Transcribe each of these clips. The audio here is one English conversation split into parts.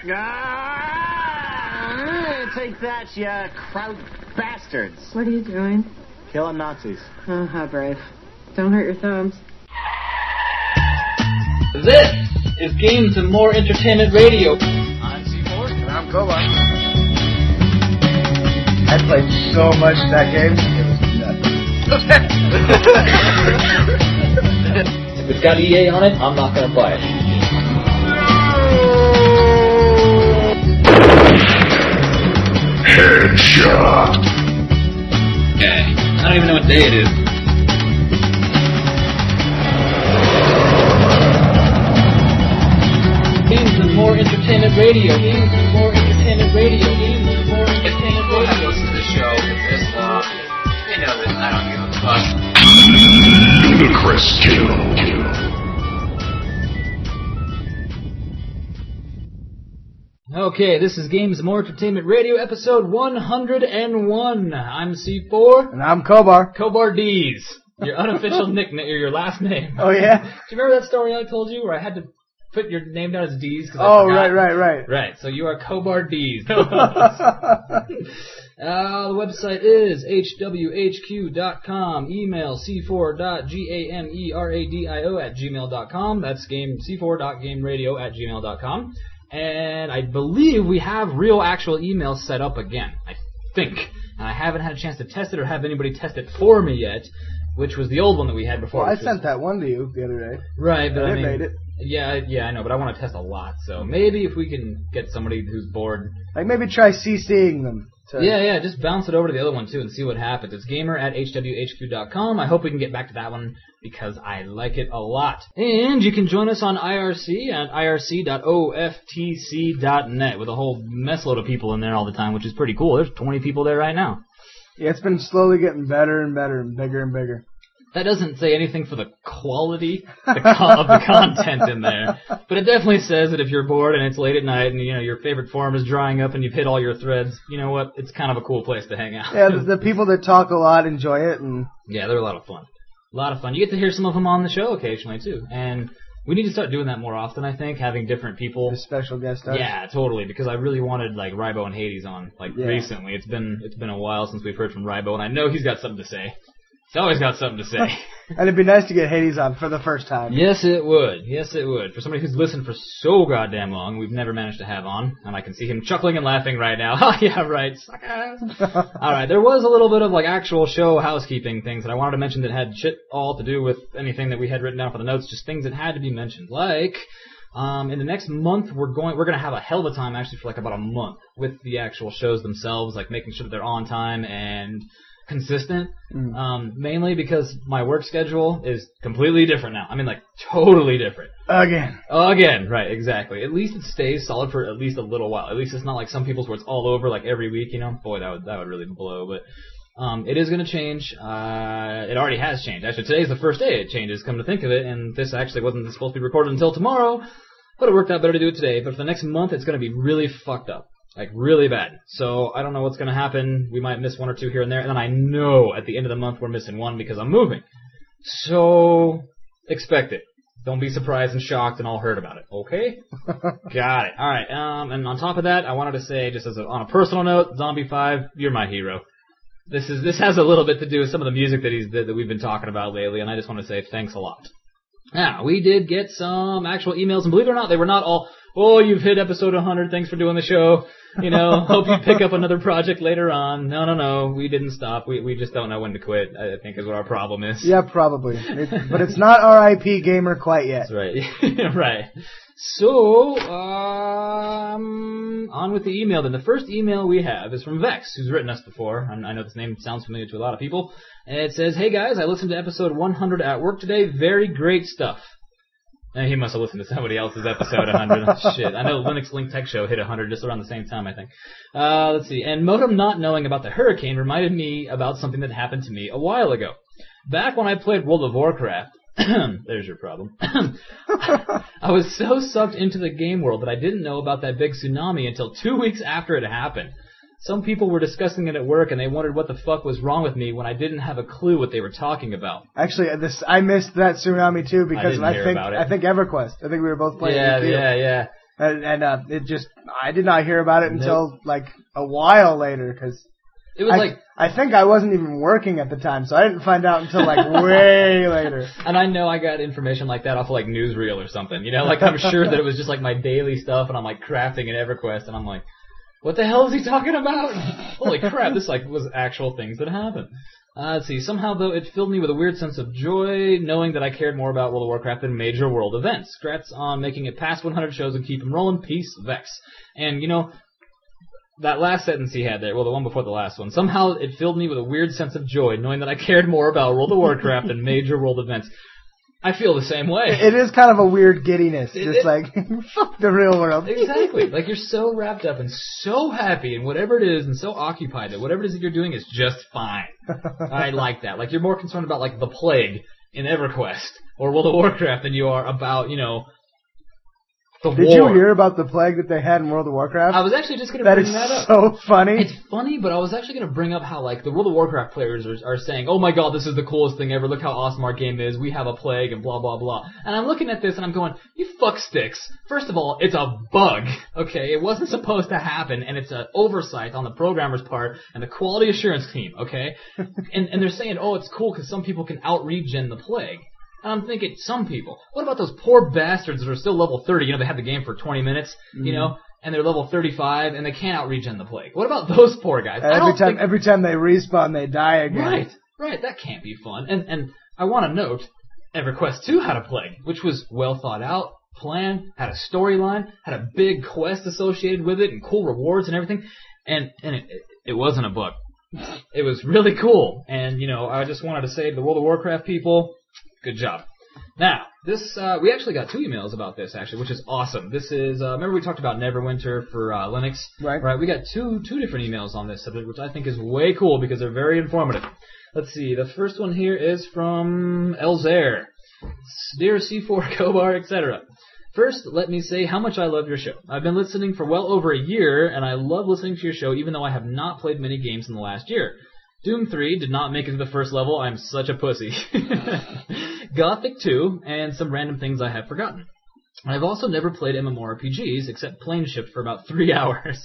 Take that, you Kraut bastards. What are you doing? Killing Nazis. Oh, how brave. Don't hurt your thumbs. This is Games and More Entertainment Radio. I'm C4. And I'm Koba. I played so much of that game, it was nuts. If it's got EA on it, I'm not going to buy it. Headshot. Okay, I don't even know what day it is. Games and More Entertainment Radio. Games and More Entertainment Radio. Games and More Entertainment Radio. I've listened to the show this long. They know that I don't give a fuck. Ludicrous kill. Okay, this is Games and More Entertainment Radio, episode 101. I'm C4. And I'm Kobar. Kobar D's. Your unofficial nickname, or your last name. Oh, yeah? Do you remember that story I told you where I had to put your name down as D's? Oh, right. Right, so you are Kobar D's. The website is hwhq.com. Email c4.gameradio@gmail.com. That's c4.gameradio@gmail.com. And I believe we have real actual emails set up again. I think. And I haven't had a chance to test it or have anybody test it for me yet, which was the old one that we had before. Well, I sent that one to you the other day. Right, but I mean, made it. Yeah, I know, but I want to test a lot. So maybe if we can get somebody who's bored. Like maybe try CCing them. Yeah, just bounce it over to the other one too and see what happens. It's gamer@hwhq.com. I hope we can get back to that one because I like it a lot. And you can join us on IRC at irc.oftc.net with a whole messload of people in there all the time, which is pretty cool. There's 20 people there right now. Yeah, it's been slowly getting better and better and bigger and bigger. That doesn't say anything for the quality of the content in there, but it definitely says that if you're bored and it's late at night and your favorite forum is drying up and you've hit all your threads, you know what? It's kind of a cool place to hang out. Yeah, the people that talk a lot enjoy it, and yeah, they're a lot of fun. A lot of fun. You get to hear some of them on the show occasionally too, and we need to start doing that more often. I think having different people, the special guest stars. Yeah, totally. Because I really wanted like Rybo and Hades on recently. It's been a while since we've heard from Rybo, and I know he's got something to say. He's always got something to say. And it'd be nice to get Hades on for the first time. Yes, it would. Yes, it would. For somebody who's listened for so goddamn long, we've never managed to have on. And I can see him chuckling and laughing right now. Oh, yeah, right. Suckers. All right, there was a little bit of like actual show housekeeping things that I wanted to mention that had shit all to do with anything that we had written down for the notes, just things that had to be mentioned. Like, in the next month, we're gonna have a hell of a time actually for like about a month with the actual shows themselves, like making sure that they're on time and consistent, mainly because my work schedule is completely different now. I mean, like, totally different. Again, right, exactly. At least it stays solid for at least a little while. At least it's not like some people's where it's all over, like, every week, Boy, that would really blow, but it is going to change. It already has changed. Actually, today's the first day it changes, come to think of it, and this actually wasn't supposed to be recorded until tomorrow, but it worked out better to do it today. But for the next month, it's going to be really fucked up. Like, really bad. So, I don't know what's going to happen. We might miss one or two here and there. And then I know at the end of the month we're missing one because I'm moving. So, expect it. Don't be surprised and shocked and all heard about it. Okay? Got it. Alright, and on top of that, I wanted to say, just on a personal note, Zombie 5, you're my hero. This has a little bit to do with some of the music that we've been talking about lately, and I just want to say thanks a lot. Now, we did get some actual emails, and believe it or not, they were not all, oh, you've hit episode 100, thanks for doing the show. Hope you pick up another project later on. No, we didn't stop. We just don't know when to quit, I think is what our problem is. Yeah, probably. But it's not R.I.P. Gamer quite yet. That's right. Right. So, on with the email then. The first email we have is from Vex, who's written us before. I know this name sounds familiar to a lot of people. And it says, hey guys, I listened to episode 100 at work today. Very great stuff. He must have listened to somebody else's episode 100. Shit. I know Linux Link Tech Show hit 100 just around the same time, I think. Let's see. And Modem not knowing about the hurricane reminded me about something that happened to me a while ago. Back when I played World of Warcraft, there's your problem. I was so sucked into the game world that I didn't know about that big tsunami until 2 weeks after it happened. Some people were discussing it at work, and they wondered what the fuck was wrong with me when I didn't have a clue what they were talking about. Actually, I missed that tsunami too because I think EverQuest. I think we were both playing. Yeah. And I did not hear about it until like a while later because It was I think I wasn't even working at the time, so I didn't find out until like way later. And I know I got information like that off of like Newsreel or something. You know, like I'm sure that it was just like my daily stuff, and I'm like crafting in EverQuest, and I'm like, what the hell is he talking about? Holy crap! This like was actual things that happened. Let's see. Somehow, though, it filled me with a weird sense of joy, knowing that I cared more about World of Warcraft than major world events. Congrats on making it past 100 shows and keep them rolling. Peace, Vex. And, you know, that last sentence he had there, well, the one before the last one, somehow it filled me with a weird sense of joy, knowing that I cared more about World of Warcraft than major world events. I feel the same way. It is kind of a weird giddiness. Like, fuck the real world. Exactly. Like, you're so wrapped up and so happy in whatever it is and so occupied that whatever it is that you're doing is just fine. I like that. Like, you're more concerned about, like, the plague in EverQuest or World of Warcraft than you are about, you know, the war. Did you hear about the plague that they had in World of Warcraft? I was actually just going to bring that up. That is so funny. It's funny, but I was actually going to bring up how, like, the World of Warcraft players are saying, oh my god, this is the coolest thing ever, look how awesome our game is, we have a plague, and blah, blah, blah. And I'm looking at this and I'm going, you fucksticks. First of all, it's a bug, okay? It wasn't supposed to happen, and it's an oversight on the programmer's part and the quality assurance team, okay? and they're saying, oh, it's cool because some people can out-regen the plague. And I'm thinking, some people. What about those poor bastards that are still level 30? You know, they have the game for 20 minutes, you know, and they're level 35, and they can't out-regen the plague. What about those poor guys? Every time they respawn, they die again. Right. That can't be fun. And I want to note, EverQuest 2 had a plague, which was well thought out, planned, had a storyline, had a big quest associated with it, and cool rewards and everything. And it wasn't a bug. It was really cool. And, you know, I just wanted to say to the World of Warcraft people, good job. Now, this we actually got 2 emails about this, actually, which is awesome. This is, remember we talked about Neverwinter for Linux? Right. We got two different emails on this subject, which I think is way cool because they're very informative. Let's see. The first one here is from Elzair. Dear C4, Kobar, etc. First, let me say how much I love your show. I've been listening for well over a year, and I love listening to your show even though I have not played many games in the last year. Doom 3 did not make it to the first level. I'm such a pussy. Gothic 2, and some random things I have forgotten. I've also never played MMORPGs, except Planeshift for about 3 hours.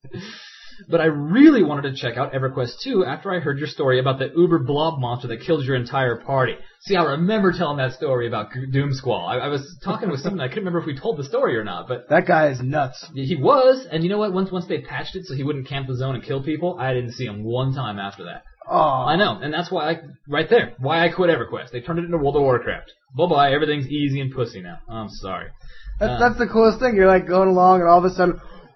But I really wanted to check out EverQuest 2 after I heard your story about the uber blob monster that killed your entire party. See, I remember telling that story about Doom Squall. I was talking with someone, I couldn't remember if we told the story or not, but... That guy is nuts. He was, and you know what? Once they patched it so he wouldn't camp the zone and kill people, I didn't see him one time after that. Oh. I know, and that's why why I quit EverQuest. They turned it into World of Warcraft. Bye-bye, everything's easy and pussy now. I'm sorry. That's the coolest thing. You're like going along and all of a sudden,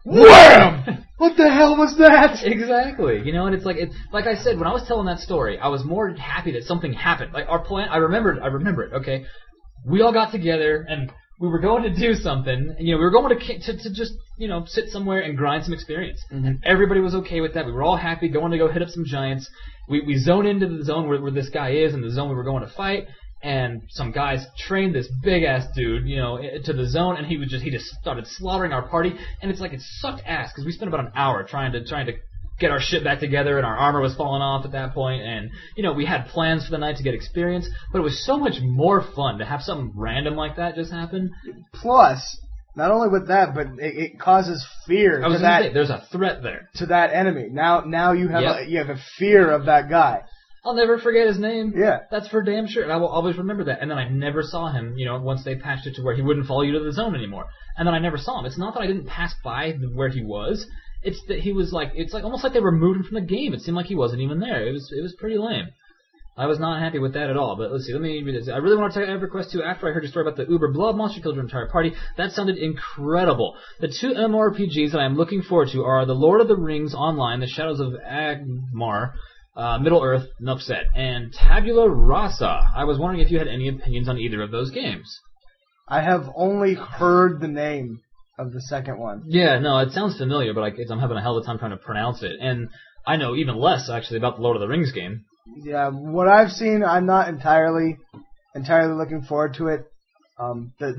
wham! What the hell was that? Exactly. You know, and it's like I said, when I was telling that story, I was more happy that something happened. Like our plan, I remember it, okay? We all got together and we were going to do something, and, you know, we were going to just, you know, sit somewhere and grind some experience. Mm-hmm. And everybody was okay with that. We were all happy going to go hit up some giants. We zone into the zone where this guy is, and the zone we were going to fight. And some guys trained this big ass dude, you know, to the zone, and he just started slaughtering our party. And it's like it sucked ass because we spent about an hour trying to get our shit back together, and our armor was falling off at that point. And you know, we had plans for the night to get experience, but it was so much more fun to have something random like that just happen. Plus, not only with that, but it causes fear. I was going to say, there's a threat there to that enemy. Now you have you have a fear of that guy. I'll never forget his name. Yeah. That's for damn sure. And I will always remember that. And then I never saw him, you know, once they patched it to where he wouldn't follow you to the zone anymore. And then I never saw him. It's not that I didn't pass by where he was. It's that he was like, it's like almost like they removed him from the game. It seemed like he wasn't even there. It was pretty lame. I was not happy with that at all. But let's see, let me read this. I really want to check out EverQuest 2 after I heard your story about the uber blob monster killed your entire party. That sounded incredible. The 2 MMORPGs that I'm looking forward to are The Lord of the Rings Online, The Shadows of Agmar, Middle Earth, enough said, and Tabula Rasa. I was wondering if you had any opinions on either of those games. I have only heard the name of the second one. Yeah, no, it sounds familiar, but I'm having a hell of a time trying to pronounce it. And I know even less, actually, about the Lord of the Rings game. Yeah, what I've seen, I'm not entirely looking forward to it. The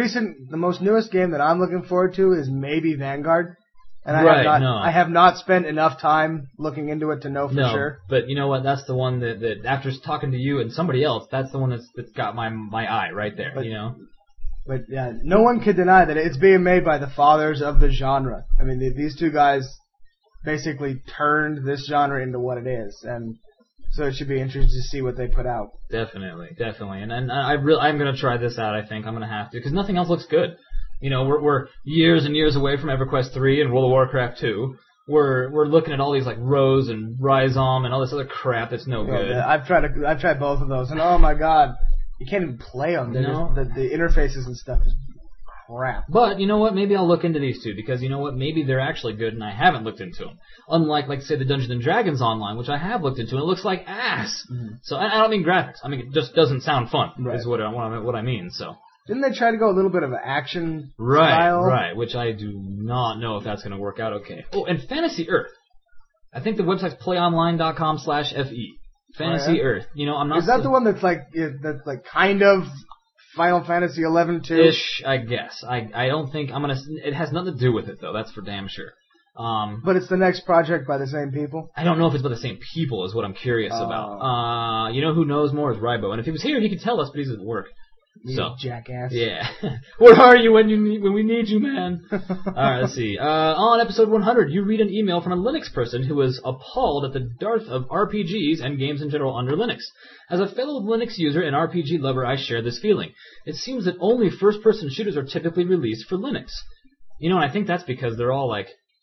most newest game that I'm looking forward to is maybe Vanguard. And I have not spent enough time looking into it to know for sure. But you know what? That's the one that after talking to you and somebody else, that's the one that's got my eye right there. But you know. But yeah, no one could deny that it's being made by the fathers of the genre. I mean, these two guys basically turned this genre into what it is, and so it should be interesting to see what they put out. Definitely. And I'm going to try this out, I think. I'm going to have to, because nothing else looks good. You know, we're years and years away from EverQuest 3 and World of Warcraft 2. We're looking at all these like Rose and Rhizome and all this other crap that's no good. Yeah, I've tried both of those, and oh my god, you can't even play them. No. The interfaces and stuff is crap. But you know what? Maybe I'll look into these two, because you know what? Maybe they're actually good, and I haven't looked into them. Unlike, like, say, the Dungeons and Dragons Online, which I have looked into, and it looks like ass. Mm-hmm. So I don't mean graphics. I mean it just doesn't sound fun. Right. Is what I mean. So. Didn't they try to go a little bit of an action style? Right, which I do not know if that's going to work out okay. Oh, and Fantasy Earth. I think the website's playonline.com/FE. Fantasy Earth. You know, I'm not. Is that the one that's like kind of Final Fantasy 11 too? Ish, I guess. I don't think I'm gonna. It has nothing to do with it though. That's for damn sure. But it's the next project by the same people? I don't know if it's by the same people is what I'm curious about. You know who knows more is Rybo. And if he was here, he could tell us, but he's at work. You jackass. Yeah. Where are you when we need you, man? Alright, let's see. On episode 100, you read an email from a Linux person who was appalled at the dearth of RPGs and games in general under Linux. As a fellow Linux user and RPG lover, I share this feeling. It seems that only first-person shooters are typically released for Linux. You know, and I think that's because they're all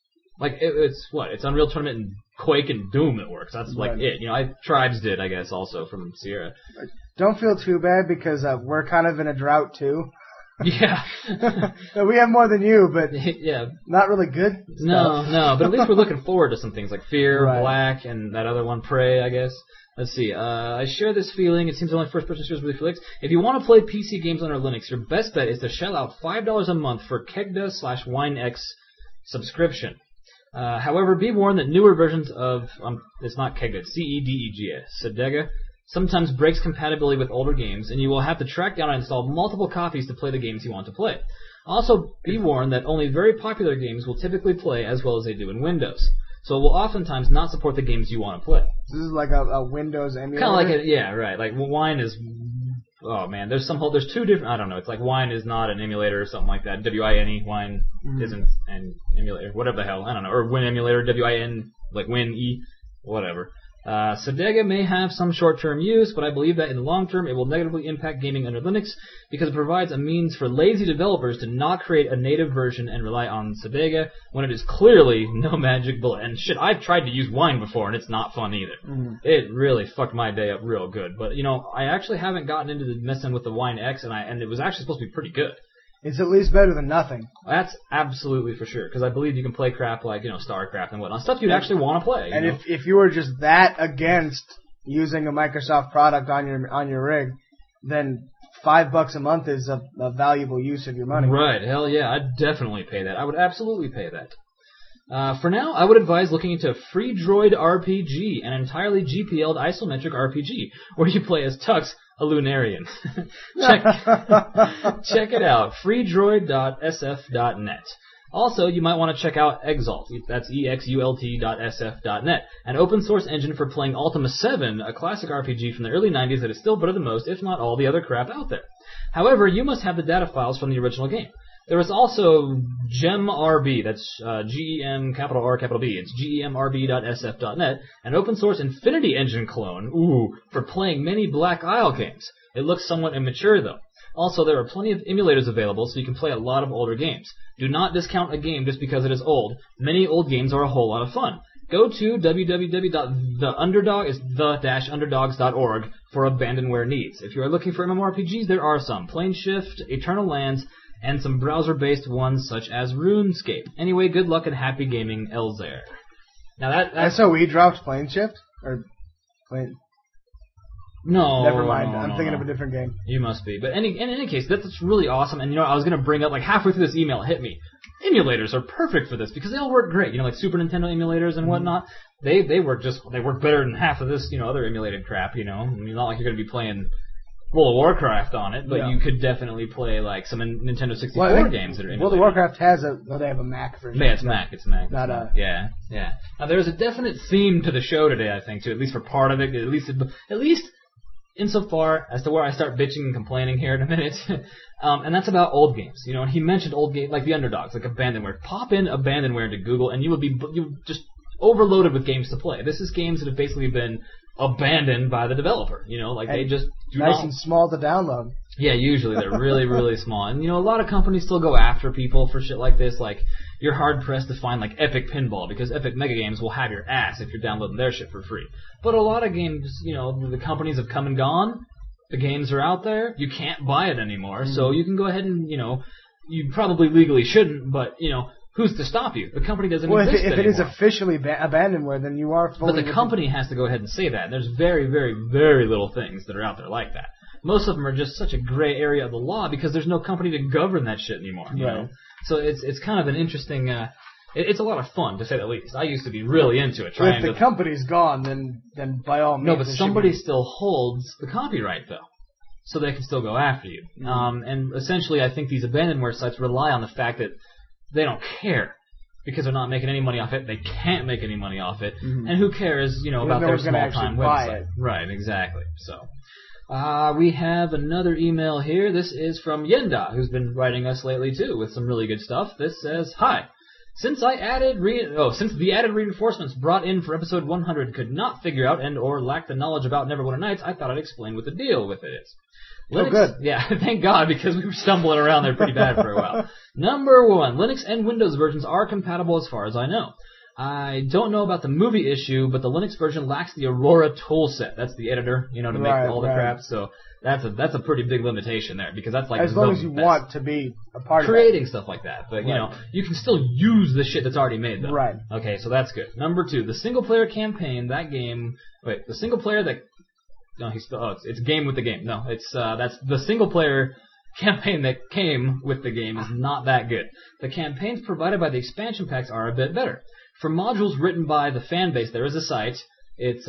it's Unreal Tournament and Quake and Doom that works. That's like it. You know, Tribes did, I guess, also from Sierra. Don't feel too bad because we're kind of in a drought too. Yeah. We have more than you, but yeah, not really good stuff. No, but at least we're looking forward to some things like Fear, Black, and that other one, Prey, I guess. Let's see. I share this feeling. It seems only first-person shooters really for Linux. If you want to play PC games under Linux, your best bet is to shell out $5 a month for Kegda/WineX subscription. However, be warned that newer versions of it's not Kegda, it's Cedega, Cedega, sometimes breaks compatibility with older games, and you will have to track down and install multiple copies to play the games you want to play. Also, be warned that only very popular games will typically play as well as they do in Windows, so it will oftentimes not support the games you want to play. This is like a Windows emulator? Kind of like right. Like Wine is. Oh man, there's two different. I don't know. It's like Wine is not an emulator or something like that. WINE, Wine isn't an emulator. Whatever the hell, I don't know. Or Win emulator, WIN, like Win E, whatever. Cedega may have some short-term use, but I believe that in the long term it will negatively impact gaming under Linux because it provides a means for lazy developers to not create a native version and rely on Cedega when it is clearly no magic bullet. And shit, I've tried to use Wine before and it's not fun either. Mm-hmm. It really fucked my day up real good. But you know, I actually haven't gotten into messing with the Wine X, and it was actually supposed to be pretty good. It's at least better than nothing. That's absolutely for sure, because I believe you can play crap like, you know, StarCraft and whatnot, stuff you'd actually want to play. And if you were just that against using a Microsoft product on your rig, then $5 a month is a valuable use of your money. Right, hell yeah, I'd definitely pay that. I would absolutely pay that. For now, I would advise looking into Freedroid RPG, an entirely GPL'd isometric RPG, where you play as Tux, a Lunarian. Check it out, freedroid.sf.net. Also, you might want to check out Exalt, that's exult.sf.net, an open source engine for playing Ultima 7, a classic RPG from the early 90s that is still better than most, if not all the other crap out there. However, you must have the data files from the original game. There is also GemRB, that's GEM capital R capital B. It's gemrb.sf.net, an open source Infinity Engine clone, for playing many Black Isle games. It looks somewhat immature though. Also, there are plenty of emulators available, so you can play a lot of older games. Do not discount a game just because it is old. Many old games are a whole lot of fun. Go to www.the-underdogs.org for abandonware needs. If you are looking for MMORPGs, there are some. Planeshift, Eternal Lands, and some browser-based ones such as RuneScape. Anyway, good luck and happy gaming, Elzair. Now that's so we dropped Planeshift? Or Plane... No. Never mind. I'm thinking of a different game. You must be. But in any case, that's really awesome. And you know, I was going to bring up, like halfway through this email, it hit me. Emulators are perfect for this because they all work great. You know, like Super Nintendo emulators and whatnot. They work better than half of this, you know, other emulated crap, you know. I mean, not like you're going to be playing World of Warcraft on it, but you could definitely play like some Nintendo 64 games that are emulated. World of Warcraft has they have a Mac version. Yeah, it's Mac. Not a... Yeah. Now there's a definite theme to the show today, I think, too, at least for part of it. At least insofar as to where I start bitching and complaining here in a minute. And that's about old games. You know, and he mentioned old games like the underdogs, like Abandonware. Pop in Abandonware into Google, and you would just overloaded with games to play. This is games that have basically been abandoned by the developer. You know, like and they just do nice not. and small to download. Yeah, usually they're really, really small. And, you know, a lot of companies still go after people for shit like this. Like, you're hard-pressed to find, like, Epic Pinball, because Epic Mega Games will have your ass if you're downloading their shit for free. But a lot of games, you know, the companies have come and gone. The games are out there. You can't buy it anymore. So you can go ahead and, you know, you probably legally shouldn't, but, you know, who's to stop you? The company doesn't exist anymore. Well, if it is officially Abandonware, then you are fully... But the company has to go ahead and say that. And there's very, very, very little things that are out there like that. Most of them are just such a gray area of the law because there's no company to govern that shit anymore. You know? So it's kind of an interesting. It's a lot of fun to say the least. I used to be really into it. If the company's gone, then by all means. No, but somebody still holds the copyright though, so they can still go after you. And essentially, I think these abandonware sites rely on the fact that they don't care. Because they're not making any money off it, they can't make any money off it, and who cares, you know, about their small-time website? Right, exactly. So. We have another email here. This is from Yenda, who's been writing us lately too with some really good stuff. This says, "Hi. Since the added reinforcements brought in for episode 100 could not figure out and or lack the knowledge about Neverwinter Nights, I thought I'd explain what the deal with it is." Linux, good. Yeah, thank God, because we were stumbling around there pretty bad for a while. Number 1, Linux and Windows versions are compatible as far as I know. I don't know about the movie issue, but the Linux version lacks the Aurora toolset. That's the editor, you know, to make all the crap. So that's a pretty big limitation there, because that's like as long as you want to be a part of creating stuff like that. But you know, you can still use the shit that's already made though. Right. Okay, so that's good. Number 2, the single player campaign. That game. Wait, the single player that. No, it's a game with the game. No, that's the single player campaign that came with the game is not that good. The campaigns provided by the expansion packs are a bit better. For modules written by the fan base, there is a site. It's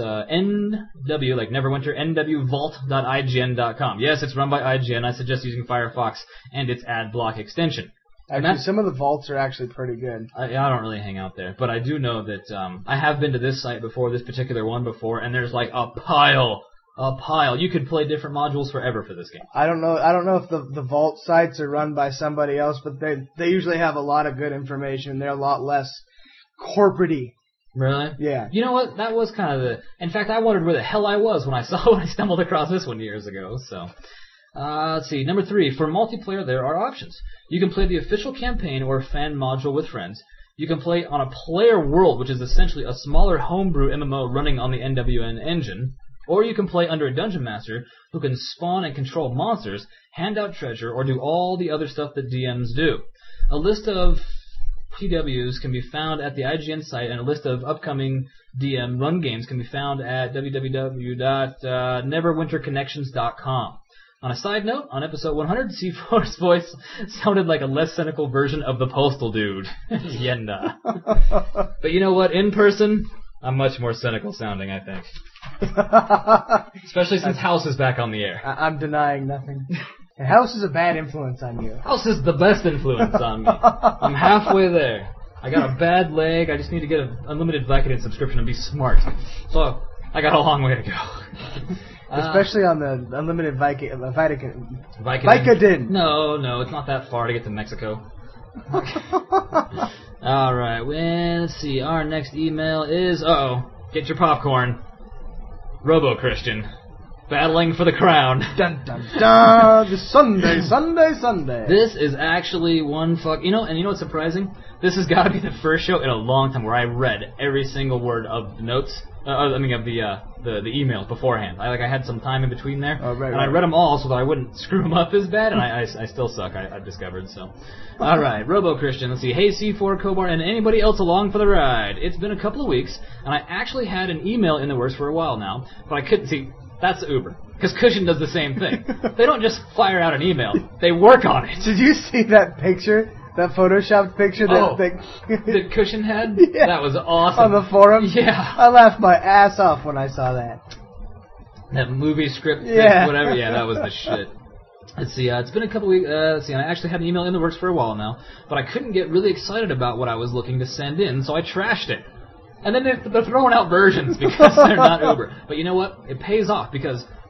NW, like Neverwinter, nwvault.ign.com. Yes, it's run by IGN. I suggest using Firefox and its ad block extension. Actually, some of the vaults are actually pretty good. I don't really hang out there, but I do know that I have been to this site before, this particular one before, and there's like a pile. You could play different modules forever for this game. I don't know if the vault sites are run by somebody else, but they usually have a lot of good information. They're a lot less corporate-y. Really? Yeah. You know what? That was kind of the... In fact, I wondered where the hell I was when I stumbled across this one years ago. So, let's see. Number 3, for multiplayer, there are options. You can play the official campaign or fan module with friends. You can play on a player world, which is essentially a smaller homebrew MMO running on the NWN engine. Or you can play under a dungeon master who can spawn and control monsters, hand out treasure, or do all the other stuff that DMs do. A list of PWs can be found at the IGN site, and a list of upcoming DM run games can be found at www.neverwinterconnections.com. On a side note, on episode 100, C4's voice sounded like a less cynical version of the Postal Dude. Yenda. But you know what? In person, I'm much more cynical sounding, I think. Especially since House is back on the air. I'm denying nothing. House is a bad influence on you. House is the best influence on me. I'm halfway there. I got a bad leg. I just need to get an unlimited Vicodin subscription and be smart. So, I got a long way to go. Especially on the unlimited Vicodin. No, it's not that far to get to Mexico. Alright, well, let's see. Our next email is... get your popcorn. Robo-Christian. Battling for the crown. Dun, dun, dun. The Sunday. This is actually one you know what's surprising? This has got to be the first show in a long time where I read every single word of the notes. Of the emails beforehand. I had some time in between there, right, and I read them all so that I wouldn't screw them up as bad, and I still suck, I've discovered, so. Alright, Robo-Christian, let's see. Hey, C4, Kobar, and anybody else along for the ride. It's been a couple of weeks, and I actually had an email in the works for a while now, but I couldn't see. That's Uber. Because Cushion does the same thing. They don't just fire out an email. They work on it. Did you see that picture? That Photoshopped picture that Cushion had? Yeah. That was awesome. On the forum? Yeah. I laughed my ass off when I saw that. That movie script, yeah. Whatever. Yeah, that was the shit. Let's see, it's been a couple weeks, I actually had an email in the works for a while now, but I couldn't get really excited about what I was looking to send in, so I trashed it. And then they're throwing out versions because they're not Uber. But you know what? It pays off because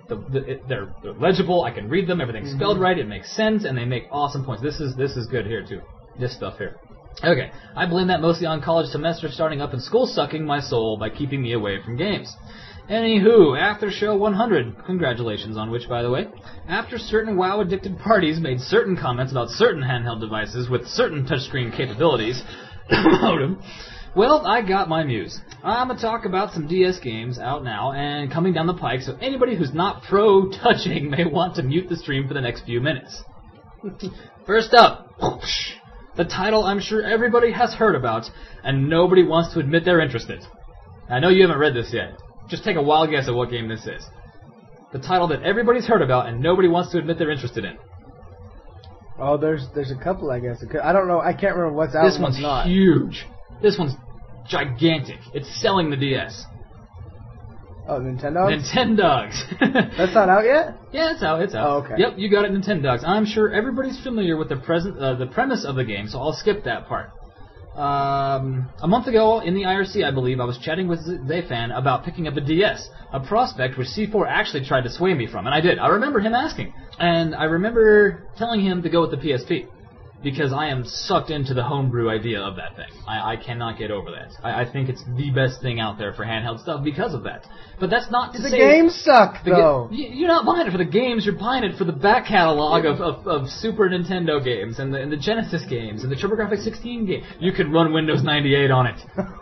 They're legible. I can read them. Everything's spelled right. It makes sense, and they make awesome points. This is good here too. This stuff here. Okay, I blame that mostly on college semester starting up and school sucking my soul by keeping me away from games. Anywho, after show 100, congratulations on which, by the way, after certain WoW-addicted parties made certain comments about certain handheld devices with certain touchscreen capabilities, well, I got my muse. I'm going to talk about some DS games out now and coming down the pike, so anybody who's not pro-touching may want to mute the stream for the next few minutes. First up, the title I'm sure everybody has heard about, and nobody wants to admit they're interested. I know you haven't read this yet. Just take a wild guess at what game this is. The title that everybody's heard about and nobody wants to admit they're interested in. Oh, there's a couple, I guess. I don't know. I can't remember what's out. This one's not. Huge. This one's gigantic. It's selling the DS. Oh, Nintendogs? Nintendogs. That's not out yet? Yeah, it's out. Oh, okay. Yep, you got it, Nintendogs. I'm sure everybody's familiar with the premise of the game, so I'll skip that part. A month ago in the IRC, I believe, I was chatting with Zayfan about picking up a DS, a prospect which C4 actually tried to sway me from, and I did. I remember him asking, and I remember telling him to go with the PSP, because I am sucked into the homebrew idea of that thing. I cannot get over that. I think it's the best thing out there for handheld stuff because of that. But that's not to say... The games suck, though. You're not buying it for the games, you're buying it for the back catalog of Super Nintendo games, and the Genesis games, and the TurboGrafx 16 game. You could run Windows 98 on it.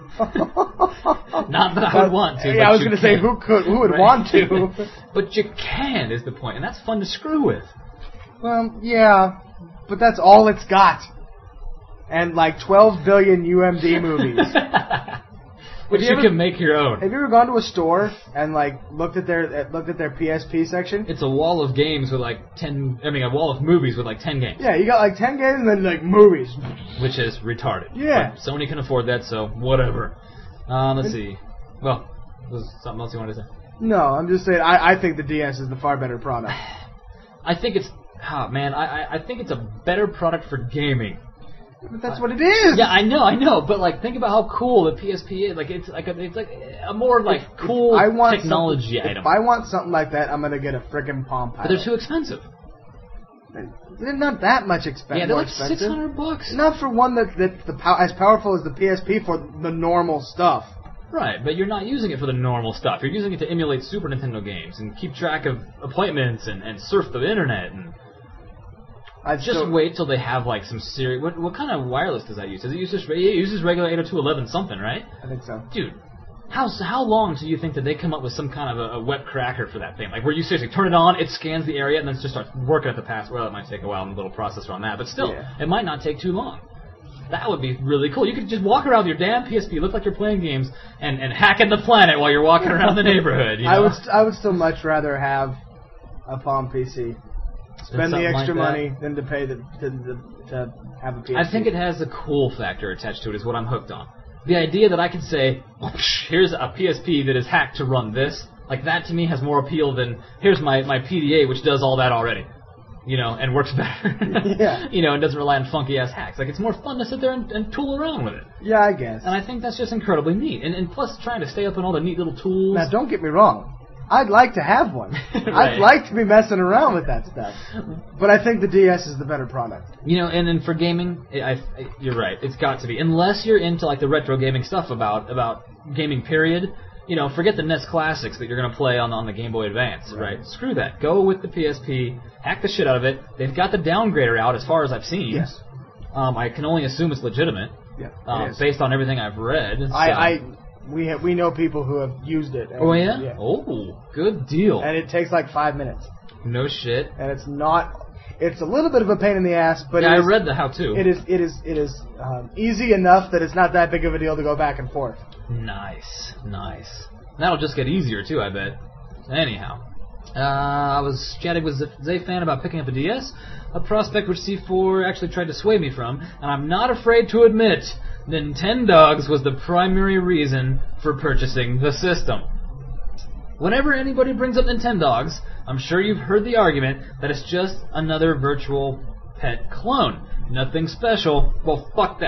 Not that I would want to, yeah, I was going to say, who would want to? But you can, is the point, and that's fun to screw with. Well, yeah... But that's all it's got. And like 12 billion UMD movies. Which you can make your own. Have you ever gone to a store and like looked at their PSP section? It's a wall of games with like a wall of movies with like 10 games. Yeah, you got like 10 games and then like movies. Which is retarded. Yeah. But Sony can afford that, so whatever. Let's see. Well, was something else you wanted to say? No, I'm just saying I think the DS is the far better product. I think it's... Oh, man, I think it's a better product for gaming. But that's what it is. Yeah, I know, but like think about how cool the PSP is. Like it's like a more like cool technology item. If I want something like that, I'm gonna get a frickin' Palm Pilot. But they're too expensive. They're not that much expensive. Yeah, they're like $600. Not for one that's as powerful as the PSP for the normal stuff. Right, but you're not using it for the normal stuff. You're using it to emulate Super Nintendo games and keep track of appointments and surf the internet and. Wait till they have like some serious. What kind of wireless does that use? It uses regular 802.11 something, right? I think so. Dude, how long do you think that they come up with some kind of a web cracker for that thing? Like where you seriously turn it on, it scans the area, and then it just starts working at the password. Well, it might take a while and a little processor on that, but still, It might not take too long. That would be really cool. You could just walk around with your damn PSP, look like you're playing games, and hack at the planet while you're walking around the neighborhood. You know? I would still much rather have a Palm PC. Spend the extra money than to pay to have a PSP. I think it has a cool factor attached to it is what I'm hooked on. The idea that I could say, here's a PSP that is hacked to run this, like that to me has more appeal than, here's my PDA which does all that already. You know, and works better. Yeah. You know, and doesn't rely on funky-ass hacks. Like, it's more fun to sit there and tool around with it. Yeah, I guess. And I think that's just incredibly neat. And plus, trying to stay up on all the neat little tools. Now, don't get me wrong. I'd like to have one. Right. I'd like to be messing around with that stuff. But I think the DS is the better product. You know, and then for gaming, you're right. It's got to be. Unless you're into, like, the retro gaming stuff about gaming, period. You know, forget the NES Classics that you're going to play on the Game Boy Advance, right? Screw that. Go with the PSP. Hack the shit out of it. They've got the downgrader out as far as I've seen. Yes. I can only assume it's legitimate. Yeah, it is. Based on everything I've read. We know people who have used it. Oh, yeah? Oh, good deal. And it takes like 5 minutes. No shit. And it's a little bit of a pain in the ass, but I read the how-to. It is easy enough that it's not that big of a deal to go back and forth. Nice. That'll just get easier too, I bet. Anyhow, I was chatting with Zayfan about picking up a DS, a prospect which C4 actually tried to sway me from, and I'm not afraid to admit Nintendogs was the primary reason for purchasing the system. Whenever anybody brings up Nintendogs, I'm sure you've heard the argument that it's just another virtual pet clone. Nothing special. Well, fuck that.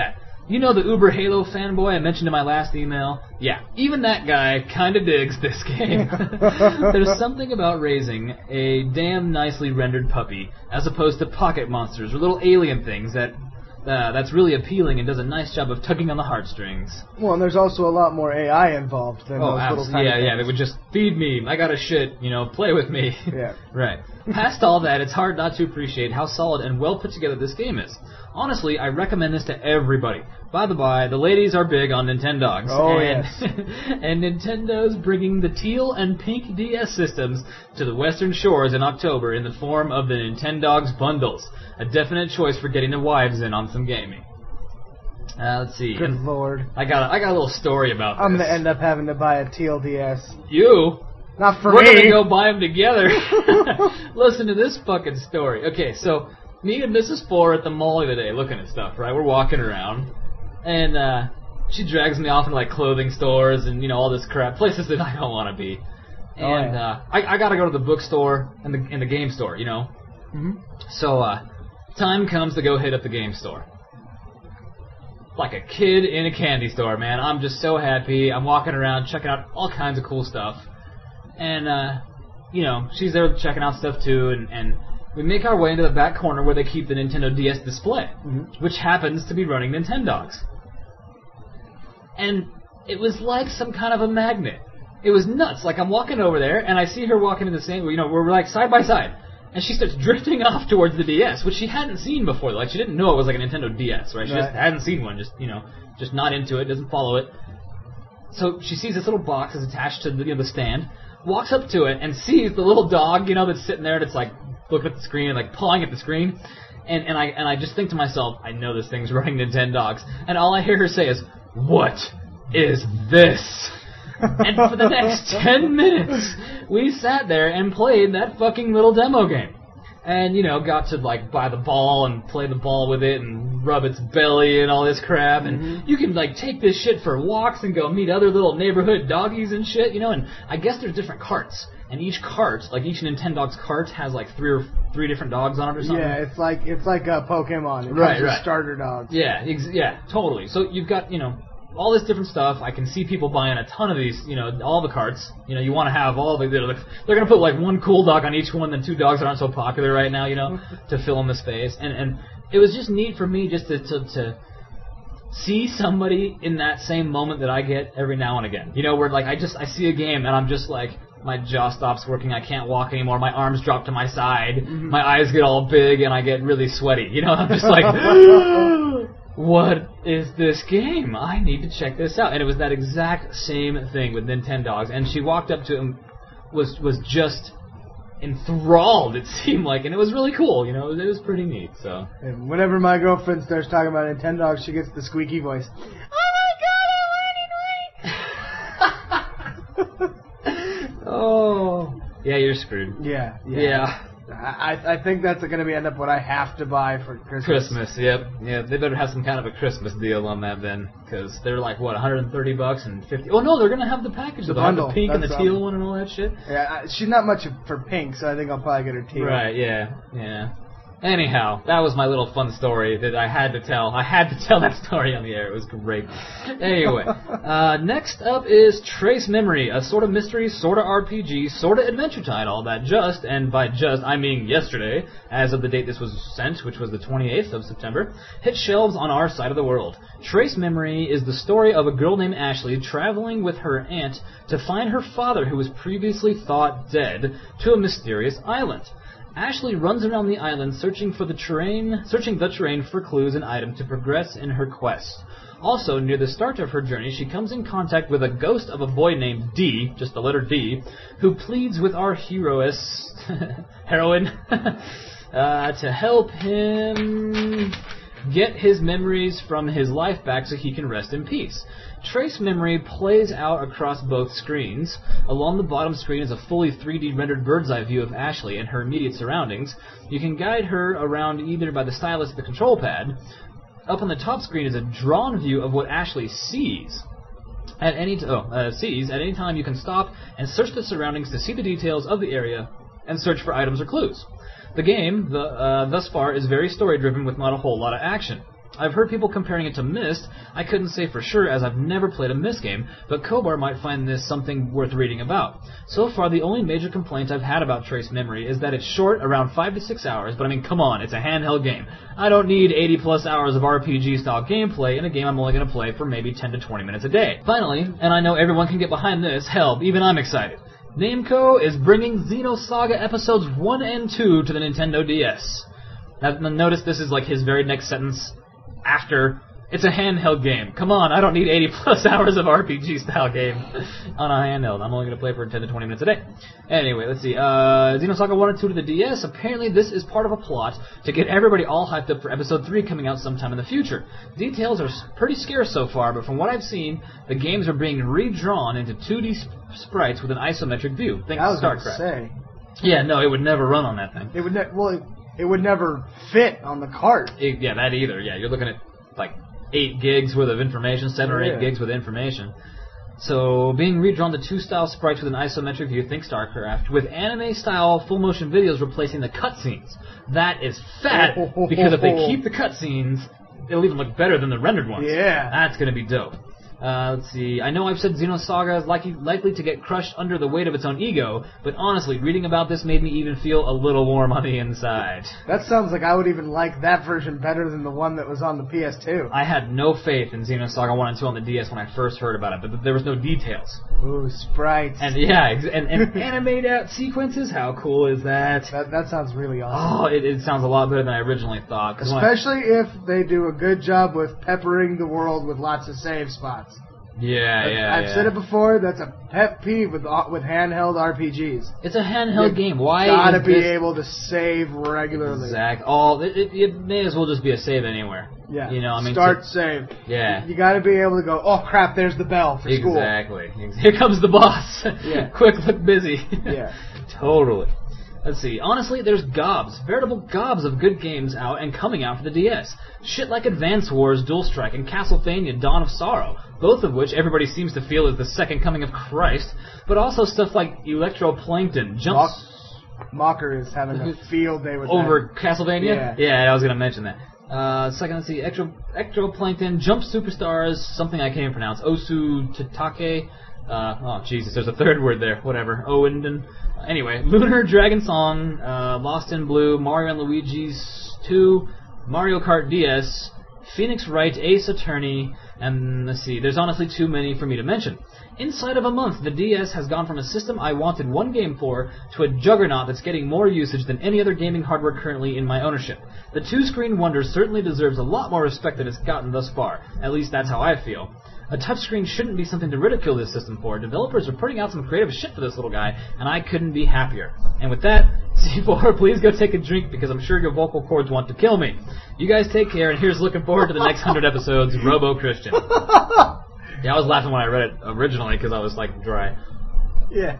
You know the Uber Halo fanboy I mentioned in my last email? Yeah, even that guy kinda digs this game. There's something about raising a damn nicely rendered puppy, as opposed to pocket monsters or little alien things that's really appealing and does a nice job of tugging on the heartstrings. Well, and there's also a lot more AI involved than those little tiny things. Yeah, they would just feed me, I got a shit, play with me. Yeah. Right. Past all that, it's hard not to appreciate how solid and well put together this game is. Honestly, I recommend this to everybody. By the by, the ladies are big on Nintendogs. Oh, yes. And Nintendo's bringing the teal and pink DS systems to the Western Shores in October in the form of the Nintendogs bundles. A definite choice for getting the wives in on some gaming. Let's see. Good lord. I got a little story about this. I'm going to end up having to buy a TLDS. You? Not for We're me. We're going to go buy them together. Listen to this fucking story. Okay, so me and Mrs. Four at the mall the other day looking at stuff, right? We're walking around, and she drags me off into like clothing stores and all this crap, places that I don't want to be. And I got to go to the bookstore and the game store, Mm-hmm. So time comes to go hit up the game store. Like a kid in a candy store, man. I'm just so happy. I'm walking around checking out all kinds of cool stuff. And, she's there checking out stuff too, and we make our way into the back corner where they keep the Nintendo DS display, which happens to be running Nintendogs. And it was like some kind of a magnet. It was nuts. Like, I'm walking over there, and I see her walking in the same, we're like side by side. And she starts drifting off towards the DS, which she hadn't seen before. Like, she didn't know it was like a Nintendo DS, right? She just hadn't seen one, just not into it, doesn't follow it. So she sees this little box that's attached to the stand, walks up to it, and sees the little dog, that's sitting there, and it's like looking at the screen and like pawing at the screen. And I just think to myself, I know this thing's running Nintendogs. And all I hear her say is, "What is this?" And for the next 10 minutes, we sat there and played that fucking little demo game. And, got to, like, buy the ball and play the ball with it and rub its belly and all this crap. And you can, like, take this shit for walks and go meet other little neighborhood doggies and shit, And I guess there's different carts. And each cart, like each Nintendogs cart, has, like, three different dogs on it or something. Yeah, it's like a Pokemon. It comes Right. with starter dogs. Yeah, totally. So you've got, all this different stuff. I can see people buying a ton of these, all the carts. You want to have all the... They're going to put, like, one cool dog on each one, then two dogs that aren't so popular right now, to fill in the space. And it was just neat for me just to see somebody in that same moment that I get every now and again. Where, like, I see a game, and I'm just like... My jaw stops working, I can't walk anymore, my arms drop to my side, my eyes get all big, and I get really sweaty. I'm just like... What is this game? I need to check this out. And it was that exact same thing with Nintendogs. And she walked up to him, was just enthralled, it seemed like. And it was really cool, it was pretty neat, so. And whenever my girlfriend starts talking about Nintendogs, she gets the squeaky voice. Oh, yeah, you're screwed. Yeah. I think that's going to end up what I have to buy for Christmas. Yep. Yeah, they better have some kind of a Christmas deal on that then, because they're like, what, $130 and 50. Oh no, they're going to have the package. They'll have the pink and the teal one and all that shit. Yeah, she's not much for pink, so I think I'll probably get her teal. Right. Yeah. Anyhow, that was my little fun story that I had to tell. I had to tell that story on the air. It was great. Anyway, next up is Trace Memory, a sort of mystery, sort of RPG, sort of adventure title that just, and by just I mean yesterday, as of the date this was sent, which was the 28th of September, hit shelves on our side of the world. Trace Memory is the story of a girl named Ashley traveling with her aunt to find her father, who was previously thought dead, to a mysterious island. Ashley runs around the island searching the terrain for clues and items to progress in her quest. Also, near the start of her journey, she comes in contact with a ghost of a boy named D, just the letter D, who pleads with our heroine to help him get his memories from his life back so he can rest in peace. Trace Memory plays out across both screens. Along the bottom screen is a fully 3D rendered bird's eye view of Ashley and her immediate surroundings. You can guide her around either by the stylus or the control pad. Up on the top screen is a drawn view of what Ashley sees. At any time you can stop and search the surroundings to see the details of the area and search for items or clues. The game, thus far, is very story-driven with not a whole lot of action. I've heard people comparing it to Myst. I couldn't say for sure as I've never played a Myst game, but Kobar might find this something worth reading about. So far, the only major complaint I've had about Trace Memory is that it's short, around 5 to 6 hours, but I mean, come on, it's a handheld game. I don't need 80 plus hours of RPG-style gameplay in a game I'm only going to play for maybe 10 to 20 minutes a day. Finally, and I know everyone can get behind this, hell, even I'm excited. Namco is bringing Xenosaga Episodes 1 and 2 to the Nintendo DS. Now, notice this is like his very next sentence after, it's a handheld game. Come on, I don't need 80 plus hours of RPG-style game on a handheld. I'm only going to play for 10 to 20 minutes a day. Anyway, let's see. Xenosaga 1 and 2 to the DS. Apparently this is part of a plot to get everybody all hyped up for Episode 3 coming out sometime in the future. Details are pretty scarce so far, but from what I've seen, the games are being redrawn into 2D sprites with an isometric view. Think StarCraft. Say. Yeah, no, it would never run on that thing. It would it would never fit on the cart. Yeah, that either. Yeah, you're looking at like 8 gigs worth of information, 7 or 8 gigs worth of information. So, being redrawn to 2-style sprites with an isometric view, think StarCraft, with anime-style full-motion videos replacing the cutscenes. That is fat, because if they keep the cutscenes, it'll even look better than the rendered ones. Yeah. That's going to be dope. Let's see. I know I've said Xenosaga is likely to get crushed under the weight of its own ego, but honestly, reading about this made me even feel a little warm on the inside. That sounds like I would even like that version better than the one that was on the PS2. I had no faith in Xenosaga 1 and 2 on the DS when I first heard about it, but there was no details. Ooh, sprites. And yeah, and animate out sequences, how cool is that? That sounds really awesome. Oh, it sounds a lot better than I originally thought. Especially if they do a good job with peppering the world with lots of save spots. I've said it before. That's a pet peeve with handheld RPGs. It's a handheld game. Why? Gotta be able to save regularly. Exactly. It may as well just be a save anywhere. Yeah. You know, I mean, start save. Yeah. You gotta be able to go. Oh crap! There's the bell for school. Exactly. Here comes the boss. Yeah. Quick, look busy. Yeah. Totally. Let's see. Honestly, there's veritable gobs of good games out and coming out for the DS. Shit like Advance Wars, Dual Strike, and Castlevania Dawn of Sorrow, both of which everybody seems to feel is the second coming of Christ, but also stuff like Electroplankton, Mocker is having a field day with over that. Castlevania? Yeah, I was going to mention that. Second, let's see, Ectroplankton, Jump Superstars, something I can't even pronounce, Osu Tatake, oh Jesus, there's a third word there, whatever, Owinden. Anyway, Lunar Dragon Song, Lost in Blue, Mario & Luigi's 2, Mario Kart DS, Phoenix Wright, Ace Attorney, and let's see, there's honestly too many for me to mention. Inside of a month, the DS has gone from a system I wanted one game for to a juggernaut that's getting more usage than any other gaming hardware currently in my ownership. The two-screen wonder certainly deserves a lot more respect than it's gotten thus far. At least that's how I feel. A touchscreen shouldn't be something to ridicule this system for. Developers are putting out some creative shit for this little guy, and I couldn't be happier. And with that, C4, please go take a drink because I'm sure your vocal cords want to kill me. You guys take care, and here's looking forward to the next 100 episodes, Robo Christian. Yeah, I was laughing when I read it originally because I was like dry. Yeah.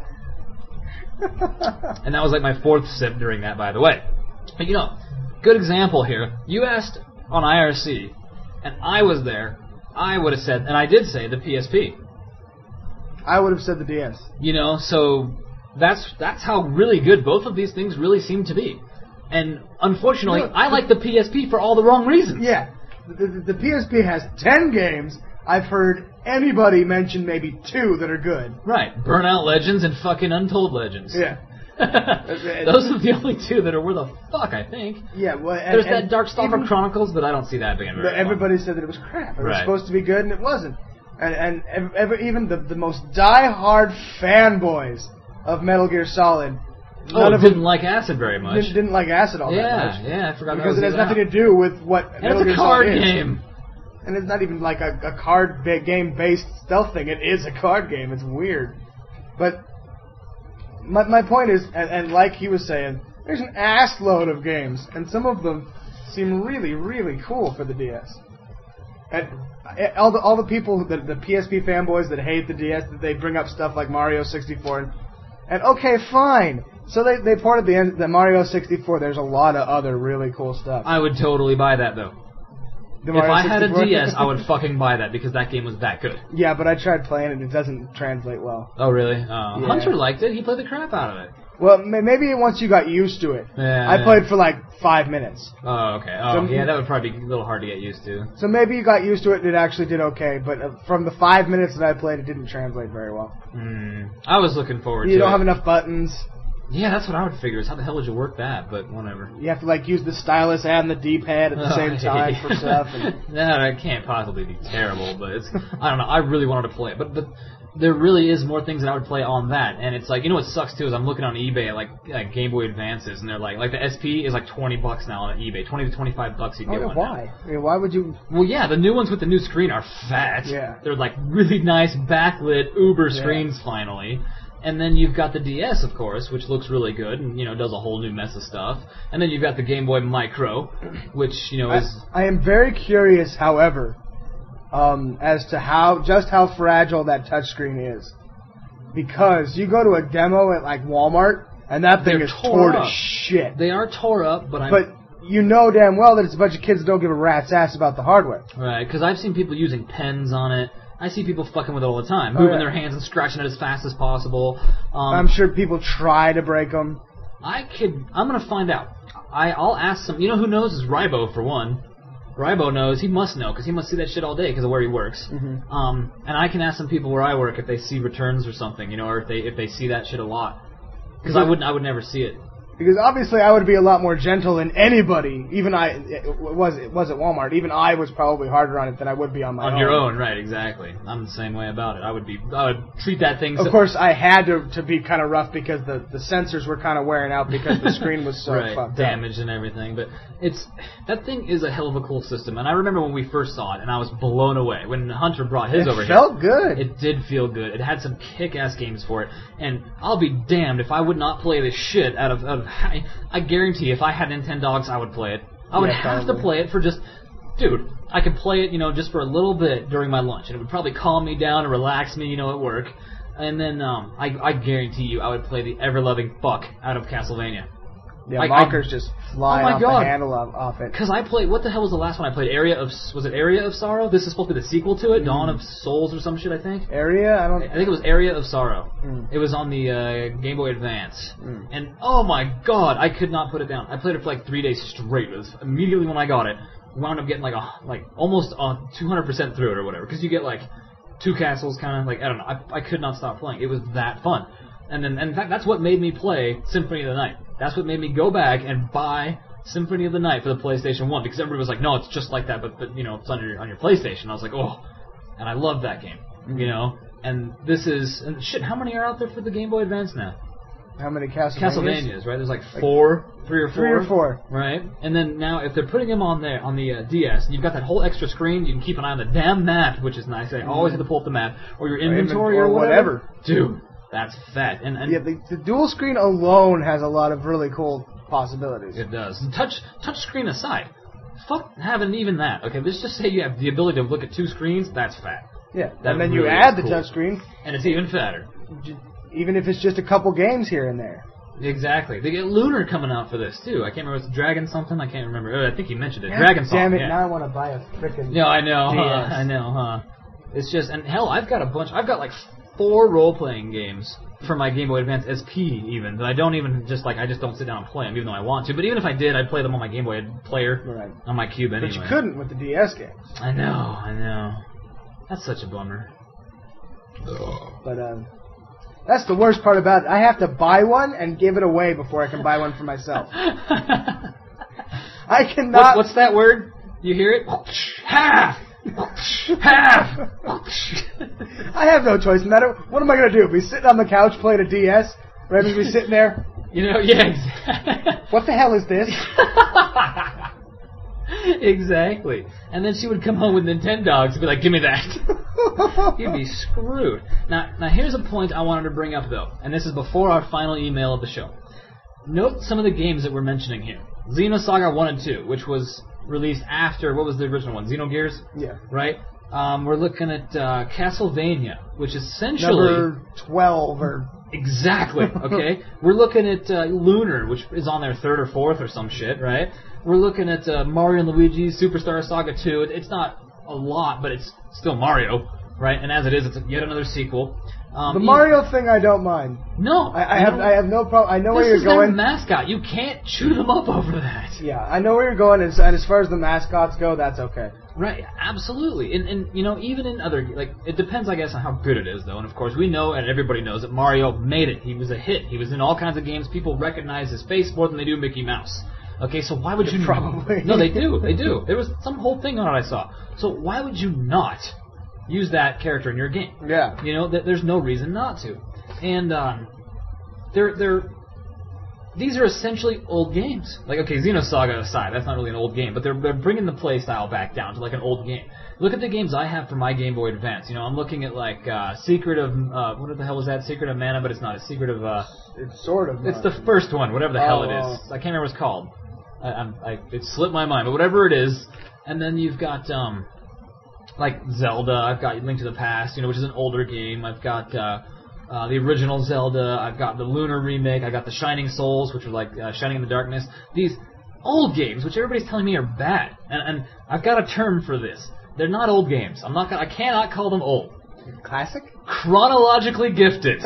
And that was like my 4th sip during that, by the way. But you know, good example here. You asked on IRC, and I was there. I would have said, and I did say, the PSP. I would have said the DS. You know, so that's how really good both of these things really seem to be. And unfortunately, I like the PSP for all the wrong reasons. Yeah. The PSP has 10 games. I've heard anybody mention maybe 2 that are good. Right. Burnout Legends and fucking Untold Legends. Yeah. Those are the only 2 that are worth a fuck, I think. Yeah, well, there's that Darkstalker Chronicles, but I don't see that being very everybody said that it was crap. It was supposed to be good, and it wasn't. And even the most die-hard fanboys of Metal Gear Solid didn't like Acid very much. Didn't like Acid all that much. Yeah, I forgot because it has nothing to do with what Metal Gear Solid is. It's a card game. And it's not even like a card game-based stealth thing. It is a card game. It's weird. But my point is, and like he was saying, there's an ass load of games, and some of them seem really, really cool for the DS. And all the people, the PSP fanboys that hate the DS, that they bring up stuff like Mario 64, and okay, fine. So they ported the Mario 64. There's a lot of other really cool stuff. I would totally buy that though. If I had a DS, I would fucking buy that because that game was that good. Yeah, but I tried playing it. It doesn't translate well. Oh, really? Yeah. Hunter liked it. He played the crap out of it. Well, maybe once you got used to it. Yeah, I played for like 5 minutes. Oh, okay. Oh, yeah, that would probably be a little hard to get used to. So maybe you got used to it and it actually did okay, but from the 5 minutes that I played, it didn't translate very well. I was looking forward to it. You don't have enough buttons. Yeah, that's what I would figure, is how the hell would you work that, but whatever. You have to like use the stylus and the D-pad at the same time for stuff. No, it can't possibly be terrible, but it's, I don't know, I really wanted to play it, but there really is more things that I would play on that, and it's like, you know what sucks too is I'm looking on eBay at like Game Boy Advances, and they're like the SP is like $20 now on eBay, $20 to $25 you can get one. Why? I mean, why would you? Well, yeah, the new ones with the new screen are fat. Yeah. They're like really nice backlit Uber screens finally. And then you've got the DS, of course, which looks really good and, you know, does a whole new mess of stuff. And then you've got the Game Boy Micro, which, you know, is... I am very curious, however, as to how fragile that touchscreen is. Because you go to a demo at, like, Walmart, and that thing is tore to shit. They are tore up, but you know damn well that it's a bunch of kids that don't give a rat's ass about the hardware. Right, because I've seen people using pens on it. I see people fucking with it all the time, moving their hands and scratching it as fast as possible. I'm sure people try to break them. I'm gonna find out. I'll ask some. You know who knows is Rybo for one. Rybo knows. He must know because he must see that shit all day because of where he works. And I can ask some people where I work if they see returns or something, you know, or if they see that shit a lot. Because I would never see it. Because obviously I would be a lot more gentle than anybody. Even it was at Walmart. Even I was probably harder on it than I would be on my own. On your own, right? Exactly. I'm the same way about it. I would treat that thing. Of course, I had to be kind of rough because the sensors were kind of wearing out because the screen was so fucked damaged and everything. But that thing is a hell of a cool system. And I remember when we first saw it, and I was blown away when Hunter brought his over here. It felt good. It did feel good. It had some kick-ass games for it. And I'll be damned if I would not play the shit out of I guarantee if I had Nintendogs, I would play it. I would have to play it for just... Dude, I could play it, you know, just for a little bit during my lunch, and it would probably calm me down and relax me, you know, at work. And then I guarantee you I would play the ever-loving fuck out of Castlevania. Yeah, Mockers just flying off the handle off it. Because I played... What the hell was the last one I played? Was it Area of Sorrow? This is supposed to be the sequel to it? Dawn of Souls or some shit, I think? Area? I think it was Area of Sorrow. It was on the Game Boy Advance. And, oh my god, I could not put it down. I played it for like 3 days straight. It was immediately when I got it, wound up getting like almost 200% through it or whatever. Because you get like 2 castles, kind of, like, I don't know. I could not stop playing. It was that fun. And then, in fact, that's what made me play Symphony of the Night. That's what made me go back and buy Symphony of the Night for the PlayStation 1, because everybody was like, no, it's just like that, but you know, it's on your PlayStation. I was like, oh, and I love that game, you know. And this is shit. How many are out there for the Game Boy Advance now? How many Castlevanias? Right? There's like 3 or 4. 3 or 4. Right? And then now, if they're putting them on there on the DS, and you've got that whole extra screen, you can keep an eye on the damn map, which is nice. I always have to pull up the map or your inventory or whatever. Dude. That's fat. And yeah, the dual screen alone has a lot of really cool possibilities. It does. Touch screen aside, fuck having even that. Okay, let's just say you have the ability to look at 2 screens. That's fat. Yeah, and then you add the touch screen, and it's even fatter. Even if it's just a couple games here and there. Exactly. They get Lunar coming out for this too. I can't remember. It's Dragon something. I can't remember. I think you mentioned it. Dragon Song. Damn it! Now I want to buy a frickin'. No, I know. I know, huh? It's just, and hell, I've got like 4 role-playing games for my Game Boy Advance SP even that I don't even I just don't sit down and play them even though I want to. But even if I did, I'd play them on my Game Boy player on my Cube anyway. But you couldn't with the DS games. I know. That's such a bummer. But that's the worst part about it. I have to buy one and give it away before I can buy one for myself. I cannot. What's that word? You hear it? Half. Half. I have no choice. No matter what am I going to do? Be sitting on the couch playing a DS? Rather be sitting there? You know, yeah, exactly. What the hell is this? Exactly. And then she would come home with Nintendogs and be like, give me that. You'd be screwed. Now here's a point I wanted to bring up, though. And this is before our final email of the show. Note some of the games that we're mentioning here. Xenosaga 1 and 2, which was released after, what was the original one? Xenogears? Yeah. Right? We're looking at Castlevania, which is essentially... Number 12 or... Exactly, okay? We're looking at Lunar, which is on their 3rd or 4th or some shit, right? We're looking at Mario and Luigi's Superstar Saga 2. It's not a lot, but it's still Mario, right? And as it is, it's yet another sequel. The Mario thing, I don't mind. No, I have no problem. I know where you're This is their going. mascot. You can't chew them up over that. Yeah, I know where you're going, and as far as the mascots go, that's okay. Right, absolutely. And you know, even in other, like, it depends, I guess, on how good it is, though. And of course, we know, and everybody knows, that Mario made it. He was a hit. He was in all kinds of games. People recognize his face more than they do Mickey Mouse. Okay, so why would you Probably. No, they do. They do. There was some whole thing on it I saw. So why would you not use that character in your game? Yeah. You know, there's no reason not to. And these are essentially old games. Like, okay, Xenosaga aside, that's not really an old game, but they're bringing the play style back down to like an old game. Look at the games I have for my Game Boy Advance. You know, I'm looking at like Secret of what the hell was that? Secret of Mana, but it's not. It's Secret of It's sort of. It's the first one, whatever the hell it is. I can't remember what it's called. It slipped my mind, but whatever it is. And then you've got like Zelda. I've got Link to the Past, you know, which is an older game. I've got the original Zelda. I've got the Lunar remake. I got the Shining Souls, which are like Shining in the Darkness. These old games, which everybody's telling me are bad, and I've got a term for this. They're not old games. I cannot call them old. Classic? Chronologically gifted.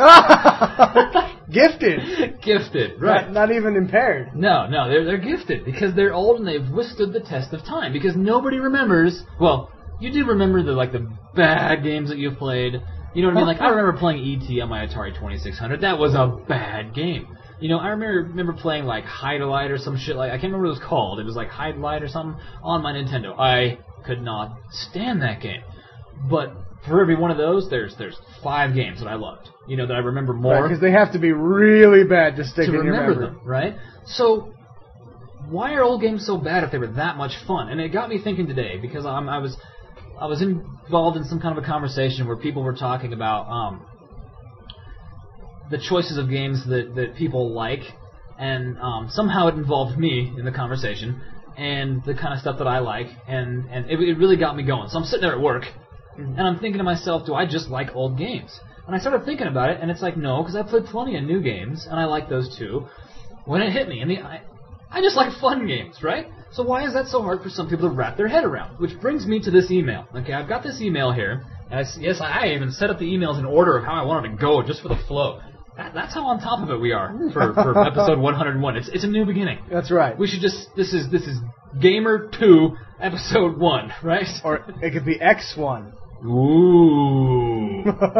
Gifted. Gifted, right. Not even impaired. No, they're gifted because they're old and they've withstood the test of time. Because nobody remembers. Well, you do remember the bad games that you've played. You know what I mean? Like, I remember playing E.T. on my Atari 2600. That was a bad game. You know, I remember playing like Hide-A-Light or some shit like, I can't remember what it was called. It was like Hide-A-Light or something on my Nintendo. I could not stand that game. But for every one of those, there's 5 games that I loved. You know, that I remember more. Because they have to be really bad to stick in your memory. To remember them, right? So, why are old games so bad if they were that much fun? And it got me thinking today, because I was involved in some kind of a conversation where people were talking about the choices of games that people like, and somehow it involved me in the conversation, and the kind of stuff that I like, and it really got me going. So I'm sitting there at work, and I'm thinking to myself, do I just like old games? And I started thinking about it, and it's like, no, because I played plenty of new games, and I like those too. When it hit me, I just like fun games, right? So why is that so hard for some people to wrap their head around? Which brings me to this email. Okay, I've got this email here, and I even set up the emails in order of how I wanted to go, just for the flow. That's how on top of it we are for episode 101. It's a new beginning. That's right. We should just this is Gamer 2 episode 1, right? Or it could be X1. Ooh.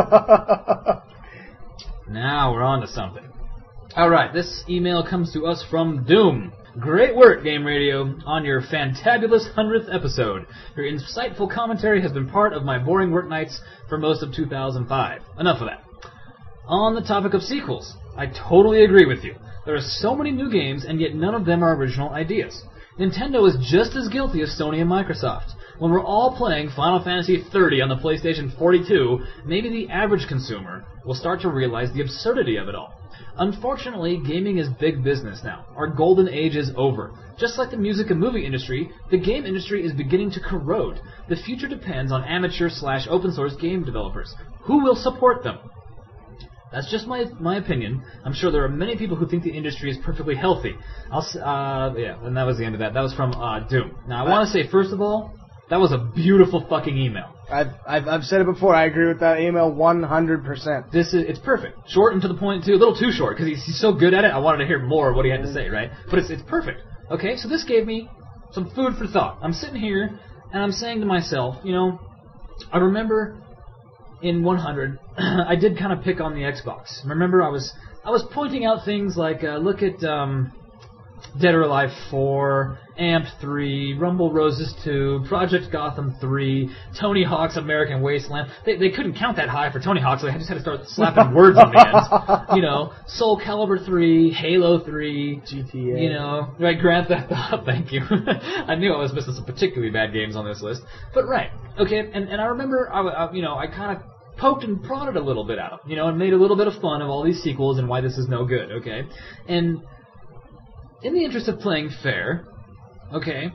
Now we're on to something. All right, this email comes to us from Doom. Great work, Game Radio, on your fantabulous 100th episode. Your insightful commentary has been part of my boring work nights for most of 2005. Enough of that. On the topic of sequels, I totally agree with you. There are so many new games, and yet none of them are original ideas. Nintendo is just as guilty as Sony and Microsoft. When we're all playing Final Fantasy XXX on the PlayStation 42, maybe the average consumer will start to realize the absurdity of it all. Unfortunately, gaming is big business now. Our golden age is over. Just like the music and movie industry, the game industry is beginning to corrode. The future depends on amateur/open source game developers. Who will support them? That's just my opinion. I'm sure there are many people who think the industry is perfectly healthy. And that was the end of that. That was from Doom. Now, I want to say, first of all, that was a beautiful fucking email. I've said it before. I agree with that email 100%. It's perfect. Short and to the point, too. A little too short, because he's so good at it, I wanted to hear more of what he had to say, right? But it's perfect. Okay, so this gave me some food for thought. I'm sitting here, and I'm saying to myself, you know, I remember in 100, I did kind of pick on the Xbox. Remember, I was pointing out things like, look at Dead or Alive 4, Amp 3, Rumble Roses 2, Project Gotham 3, Tony Hawk's American Wasteland. They couldn't count that high for Tony Hawk, so they just had to start slapping words on the ends. You know, Soul Calibur 3, Halo 3, GTA. You know, right, Grand Theft Auto, thank you. I knew I was missing some particularly bad games on this list. But right, okay, and I remember, I kind of poked and prodded a little bit out, you know, and made a little bit of fun of all these sequels and why this is no good, okay? And in the interest of playing fair, okay,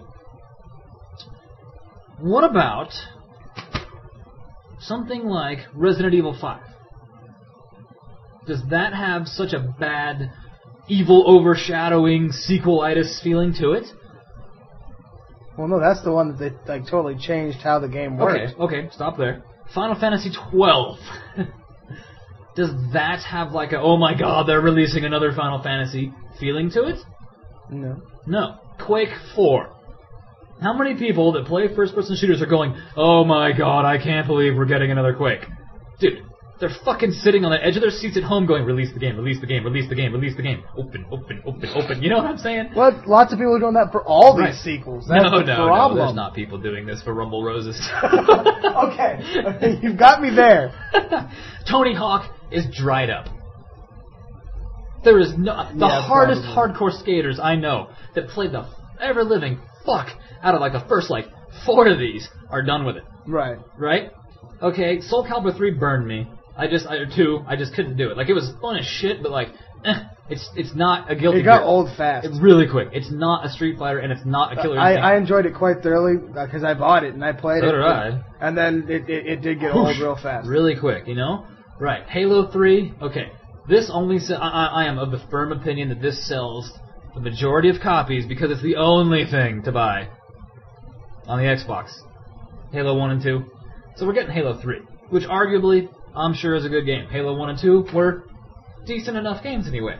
what about something like Resident Evil 5? Does that have such a bad, evil overshadowing sequelitis feeling to it? Well, no, that's the one that they totally changed how the game works. Okay, stop there. Final Fantasy 12. Does that have like a, oh my god, they're releasing another Final Fantasy feeling to it? No. No. Quake 4. How many people that play first-person shooters are going, oh my god, I can't believe we're getting another Quake? Dude, they're fucking sitting on the edge of their seats at home going, release the game, release the game, release the game, release the game. Open, open, open, open. You know what I'm saying? Well, lots of people are doing that for all these Right. sequels. That's No, the no, problem. there's not people doing this for Rumble Roses. Okay, you've got me there. Tony Hawk is dried up. There is no... The hardest hardcore skaters I know that played the ever-living fuck out of like the first like 4 of these are done with it. Right. Right? Okay, Soul Calibur 3 burned me. I just couldn't do it. Like, it was fun as shit, but like, it's not a guilty It got gear. old fast. It's really quick. It's not a Street Fighter, and it's not a Killer Instinct. I enjoyed it quite thoroughly because I bought it and I played it. So did I. And then it did get old real fast. Really quick, you know? Right. Halo 3, okay. This only... I am of the firm opinion that this sells the majority of copies because it's the only thing to buy on the Xbox. Halo 1 and 2. So we're getting Halo 3, which arguably, I'm sure is a good game. Halo 1 and 2 were decent enough games anyway.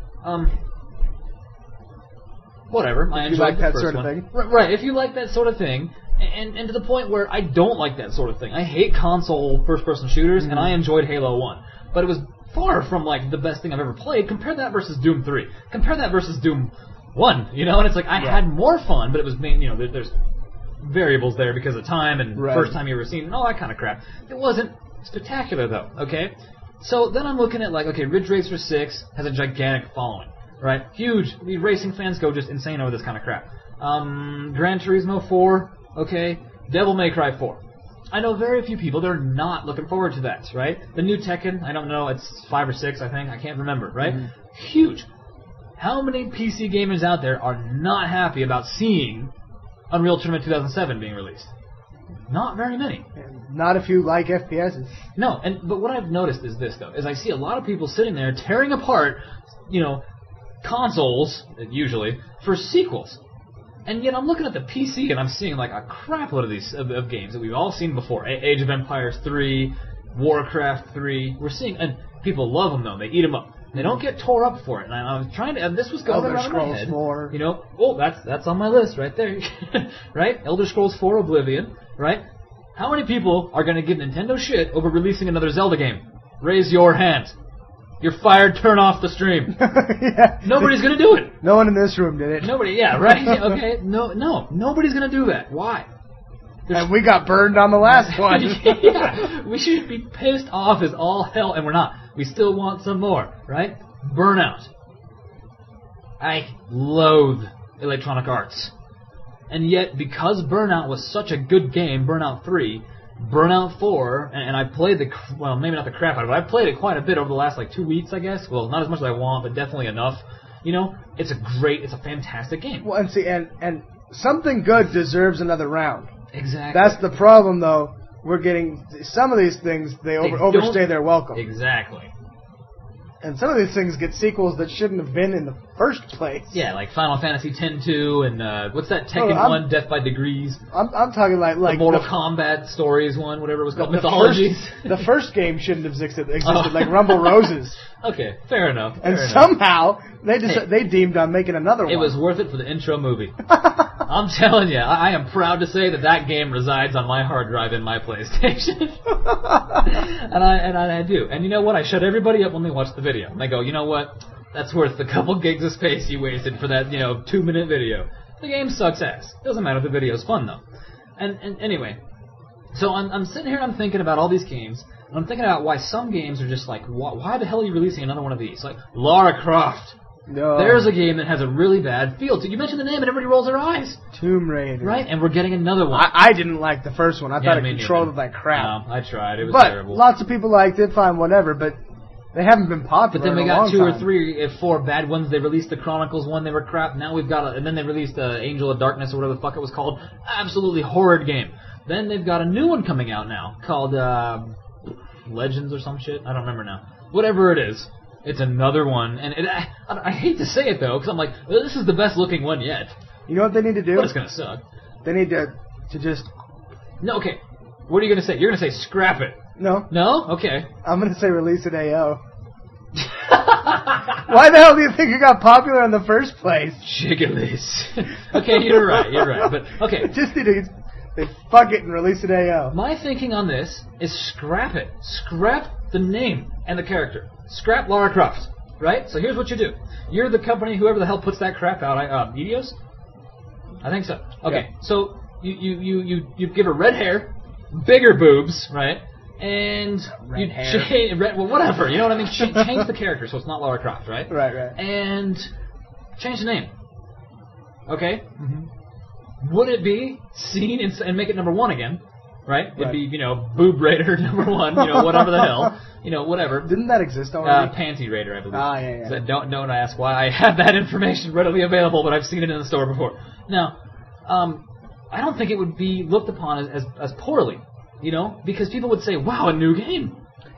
Whatever. I enjoyed like the that first sort of one. thing. Right, if you like that sort of thing, and to the point where I don't like that sort of thing. I hate console first-person shooters, and I enjoyed Halo 1. But it was far from, like, the best thing I've ever played. Compare that versus Doom 3. Compare that versus Doom 1, you know? And it's like, I had more fun, but it was, you know, there's variables there because of time and first time you ever seen and all that kind of crap. It wasn't spectacular, though, okay? So then I'm looking at, like, okay, Ridge Racer 6 has a gigantic following, right? Huge. The racing fans go just insane over this kind of crap. Gran Turismo 4, okay? Devil May Cry 4. I know very few people that are not looking forward to that, right? The new Tekken, I don't know, it's 5 or 6, I think. I can't remember, right? Huge. How many PC gamers out there are not happy about seeing Unreal Tournament 2007 being released? Not very many. Not if you like FPSs. No, but what I've noticed is this, though, is I see a lot of people sitting there tearing apart, you know, consoles, usually, for sequels. And yet I'm looking at the PC and I'm seeing like a crap load of these of games that we've all seen before. Age of Empires 3, Warcraft 3. We're seeing, and people love them though. They eat them up. They don't get tore up for it. And I was trying to, and this was going around my head. Scrolls 4. You know, that's on my list right there. Right? Elder Scrolls 4 Oblivion. Right? How many people are going to give Nintendo shit over releasing another Zelda game? Raise your hand. You're fired. Turn off the stream. Yeah. Nobody's going to do it. No one in this room did it. Nobody, yeah, right? Okay, no, nobody's going to do that. Why? And we got burned on the last one. Yeah, we should be pissed off as all hell, and we're not. We still want some more, right? Burnout. I loathe Electronic Arts. And yet, because Burnout was such a good game, Burnout 3, Burnout 4, and I played well, maybe not the crap out of it, but I played it quite a bit over the last, 2 weeks, I guess. Well, not as much as I want, but definitely enough. You know, it's a fantastic game. Well, and see, and something good deserves another round. Exactly. That's the problem, though. We're getting, some of these things, they overstay their welcome. Exactly. And some of these things get sequels that shouldn't have been in the first place. Yeah, like Final Fantasy X-2 and what's that Tekken 1, Death by Degrees? I'm talking like the Mortal Kombat Stories one, whatever it was called, Mythologies. The first game shouldn't have existed like Rumble Roses. Okay, fair enough. And somehow they deemed on making another one. It was worth it for the intro movie. I'm telling you, I am proud to say that game resides on my hard drive in my PlayStation. and I do. And you know what? I shut everybody up when they watch the video. And they go, you know what? That's worth the couple gigs of space you wasted for that, 2-minute video. The game sucks ass. Doesn't matter if the video's fun, though. And anyway, so I'm sitting here and I'm thinking about all these games, and I'm thinking about why some games are just like, why the hell are you releasing another one of these? Like, Lara Croft. No. There's a game that has a really bad feel to it. You mention the name and everybody rolls their eyes. Tomb Raider. Right, and we're getting another one. I didn't like the first one. I thought it controlled it like crap. No, I tried. It was terrible. But lots of people liked it, fine, whatever, but they haven't been popular. But then we in a got long 2 time. or 3, 4 bad ones. They released the Chronicles one. They were crap. Now we've got and then they released Angel of Darkness or whatever the fuck it was called. Absolutely horrid game. Then they've got a new one coming out now called Legends or some shit. I don't remember now. Whatever it is. It's another one, and I hate to say it though, because I'm like, well, this is the best looking one yet. You know what they need to do? But it's gonna suck. They need to just... No, okay. What are you going to say? You're going to say scrap it. No. No? Okay. I'm going to say release it AO. Why the hell do you think it got popular in the first place? Jiggles. Okay, you're right. But, okay. Just need to fuck it and release it AO. My thinking on this is scrap it. Scrap the name and the character. Scrap Lara Croft. Right? So here's what you do. You're the company, whoever the hell puts that crap out. Eidos? I think so. Okay, yeah. So you give her red hair, bigger boobs, right? And red hair. Well, whatever. You know what I mean? Change the character so it's not Lara Croft, right? Right. And change the name. Okay? Mm-hmm. Would it be seen and make it number 1 again? Right? It'd be, Boob Raider number 1, whatever the hell. Whatever. Didn't that exist already? Panty Raider, I believe. Ah, yeah. So don't ask why I have that information readily available, but I've seen it in the store before. Now, I don't think it would be looked upon as poorly, because people would say, wow, a new game.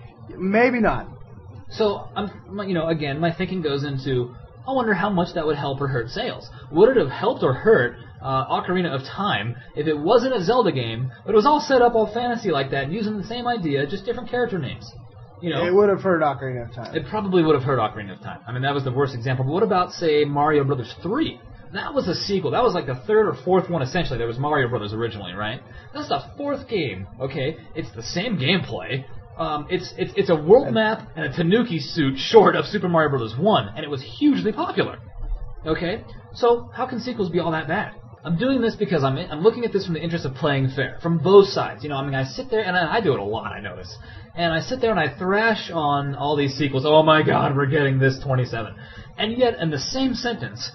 Maybe not. So, again, my thinking goes into, I wonder how much that would help or hurt sales. Would it have helped or hurt Ocarina of Time if it wasn't a Zelda game, but it was all set up all fantasy like that, using the same idea, just different character names? It would have hurt Ocarina of Time. It probably would have hurt Ocarina of Time. I mean, that was the worst example. But what about, say, Mario Brothers 3? That was a sequel. That was like the 3rd or 4th one, essentially. There was Mario Brothers originally, right? That's the 4th game, okay? It's the same gameplay. It's a world map and a Tanuki suit short of Super Mario Brothers 1, and it was hugely popular. Okay? So, how can sequels be all that bad? I'm doing this because I'm looking at this from the interest of playing fair, from both sides. I sit there, and I do it a lot, I notice. And I sit there and I thrash on all these sequels. Oh my god, we're getting this 27. And yet, in the same sentence,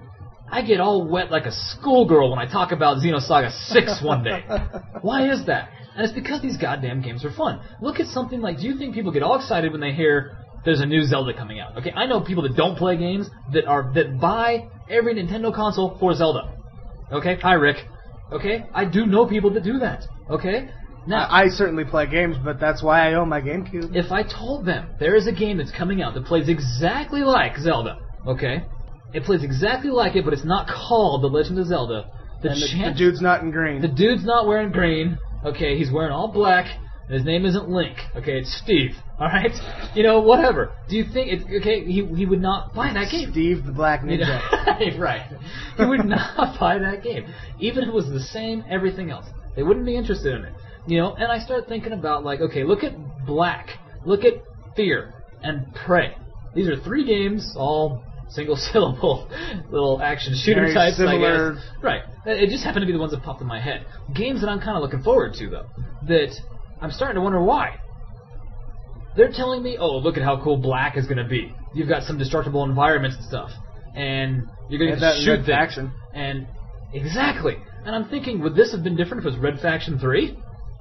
I get all wet like a schoolgirl when I talk about Xenosaga 6 one day. Why is that? And it's because these goddamn games are fun. Look at something like, do you think people get all excited when they hear there's a new Zelda coming out? Okay, I know people that don't play games that buy every Nintendo console for Zelda. Okay? Hi, Rick. Okay? I do know people that do that. Okay? Now, I certainly play games, but that's why I own my GameCube. If I told them there is a game that's coming out that plays exactly like Zelda, okay? It plays exactly like it, but it's not called The Legend of Zelda. The dude's not in green. The dude's not wearing green. Okay, he's wearing all black. And his name isn't Link. Okay, it's Steve. All right, whatever. Do you think it's okay? He would not buy that game. Steve the Black Ninja. Right. He would not buy that game, even if it was the same everything else. They wouldn't be interested in it. And I start thinking about okay, look at Black, look at Fear, and Prey. These are 3 games, all single syllable little action shooter very types, similar. I guess. Right. It just happened to be the ones that popped in my head. Games that I'm kind of looking forward to, though, that I'm starting to wonder why. They're telling me, oh, look at how cool Black is going to be. You've got some destructible environments and stuff, and you're going to get to shoot things. Faction. And exactly. And I'm thinking, would this have been different if it was Red Faction 3?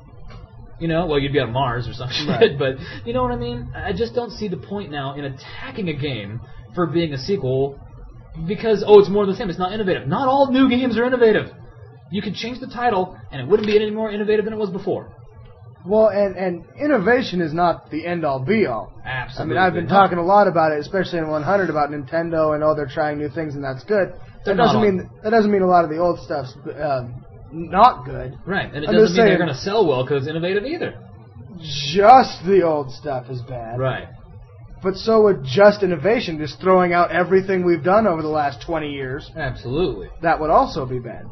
You'd be on Mars or some shit, right. But you know what I mean? I just don't see the point now in attacking a game for being a sequel because, it's more of the same. It's not innovative. Not all new games are innovative. You could change the title, and it wouldn't be any more innovative than it was before. Well, and innovation is not the end-all, be-all. Absolutely. I've been talking a lot about it, especially in 100, about Nintendo and, they're trying new things, and that's good. That doesn't mean a lot of the old stuff's not good. Right, and it doesn't mean they're going to sell well because it's innovative either. Just the old stuff is bad. Right. But so would just innovation, just throwing out everything we've done over the last 20 years. Absolutely. That would also be bad.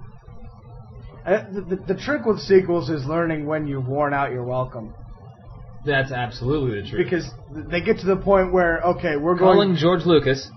The trick with sequels is learning when you've worn out your welcome. That's absolutely the truth. Because they get to the point where, okay, we're calling George Lucas.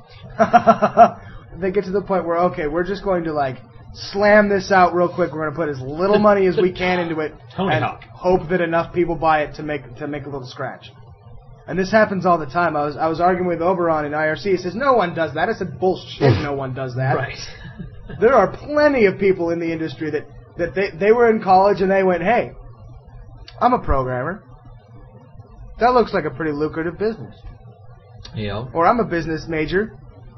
They get to the point where, okay, we're just going to, slam this out real quick. We're going to put as little money as we can into it and hope that enough people buy it to make a little scratch. And this happens all the time. I was arguing with Oberon in IRC. He says, no one does that. I said, bullshit, no one does that. Right. There are plenty of people in the industry that they were in college and they went, hey, I'm a programmer. That looks like a pretty lucrative business. Yeah. Or I'm a business major.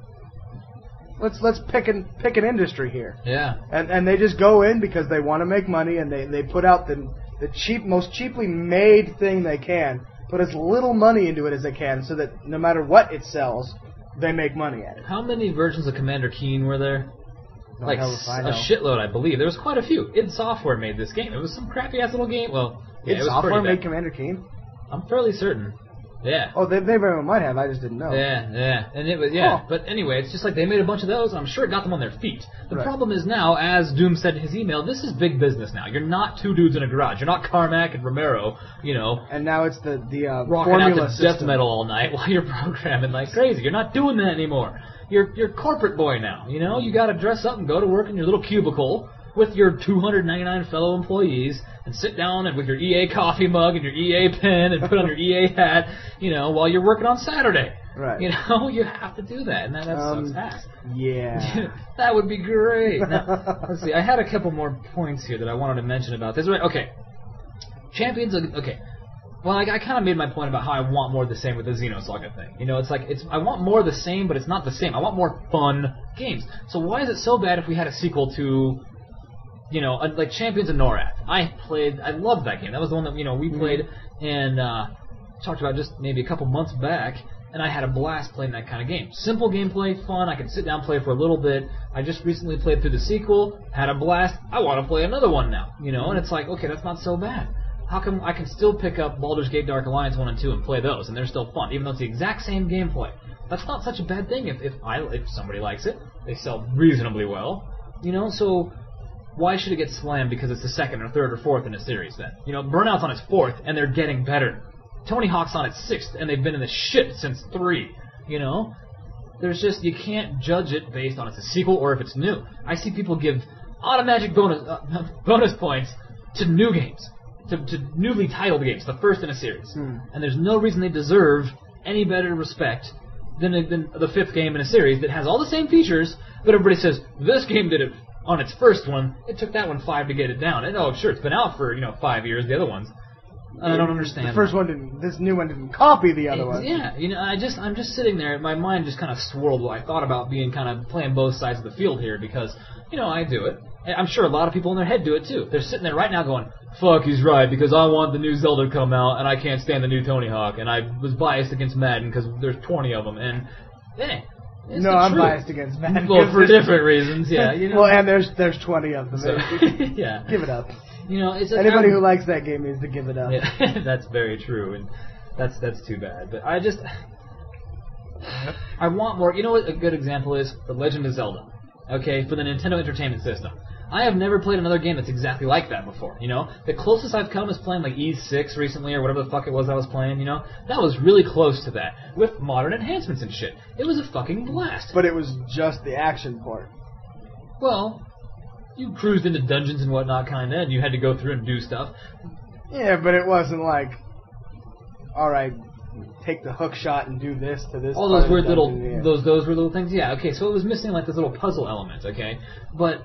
Let's pick an industry here. Yeah. And they just go in because they want to make money and they put out the most cheaply made thing they can, put as little money into it as they can so that no matter what it sells, they make money at it. How many versions of Commander Keen were there? Like hell if I a know. shitload, I believe. There was quite a few. id Software made this game. It was some crappy ass little game. Well, yeah, id it was Software pretty made bad. Commander Keen? I'm fairly certain. Yeah. Oh, they very well might have. I just didn't know. Yeah, and it was But anyway, it's just like they made a bunch of those, and I'm sure it got them on their feet. The problem is now, as Doom said in his email, this is big business now. You're not two dudes in a garage. You're not Carmack and Romero, And now it's the rocking formula out to system. death metal all night while you're programming like crazy. You're not doing that anymore. You're corporate boy now. You got to dress up and go to work in your little cubicle with your 299 fellow employees and sit down and with your EA coffee mug and your EA pen and put on your EA hat, while you're working on Saturday. Right. You have to do that, and that sucks ass. Yeah. That would be great. Now, let's see. I had a couple more points here that I wanted to mention about this. Right, okay. Champions, okay. Well, I kind of made my point about how I want more of the same with the Xenosaga thing. I want more of the same, but it's not the same. I want more fun games. So why is it so bad if we had a sequel to, like Champions of Norath? I loved that game. That was the one that, we played and talked about just maybe a couple months back, and I had a blast playing that kind of game. Simple gameplay, fun, I could sit down and play for a little bit. I just recently played through the sequel, had a blast, I want to play another one now, and it's like, okay, that's not so bad. How come I can still pick up Baldur's Gate Dark Alliance 1 and 2 and play those, and they're still fun, even though it's the exact same gameplay? That's not such a bad thing if somebody likes it. They sell reasonably well, so why should it get slammed because it's the second or third or fourth in a series then? Burnout's on its fourth, and they're getting better. Tony Hawk's on its sixth, and they've been in the shit since 3, There's just, you can't judge it based on it's a sequel or if it's new. I see people give automatic bonus points to new games. To newly titled games, the first in a series. And there's no reason they deserve any better respect than the fifth game in a series that has all the same features, but everybody says, this game did it on its first one, it took that one 5 to get it down. And sure, it's been out for, 5 years, the other ones. And I don't understand. The first one didn't, this new one didn't copy the other one. Yeah, I'm just sitting there, my mind just kind of swirled while I thought about being kind of playing both sides of the field here because, I do it. I'm sure a lot of people in their head do it too. They're sitting there right now going, fuck, he's right, because I want the new Zelda to come out, and I can't stand the new Tony Hawk, and I was biased against Madden because there's 20 of them, and no, I'm biased against Madden. Well, for different reasons, yeah. Well, and there's 20 of them. So, yeah. Give it up. It's anybody who likes that game needs to give it up. Yeah, that's very true, and that's too bad. But I want more. You know what a good example is? The Legend of Zelda. Okay, for the Nintendo Entertainment System. I have never played another game that's exactly like that before, The closest I've come is playing like E6 recently or whatever the fuck it was I was playing, That was really close to that, with modern enhancements and shit. It was a fucking blast. But it was just the action part. Well, you cruised into dungeons and whatnot kinda, and you had to go through and do stuff. Yeah, but it wasn't like, alright, take the hook shot and do this to this. All those weird little, those weird little things, yeah, okay, so it was missing like this little puzzle element, okay? But,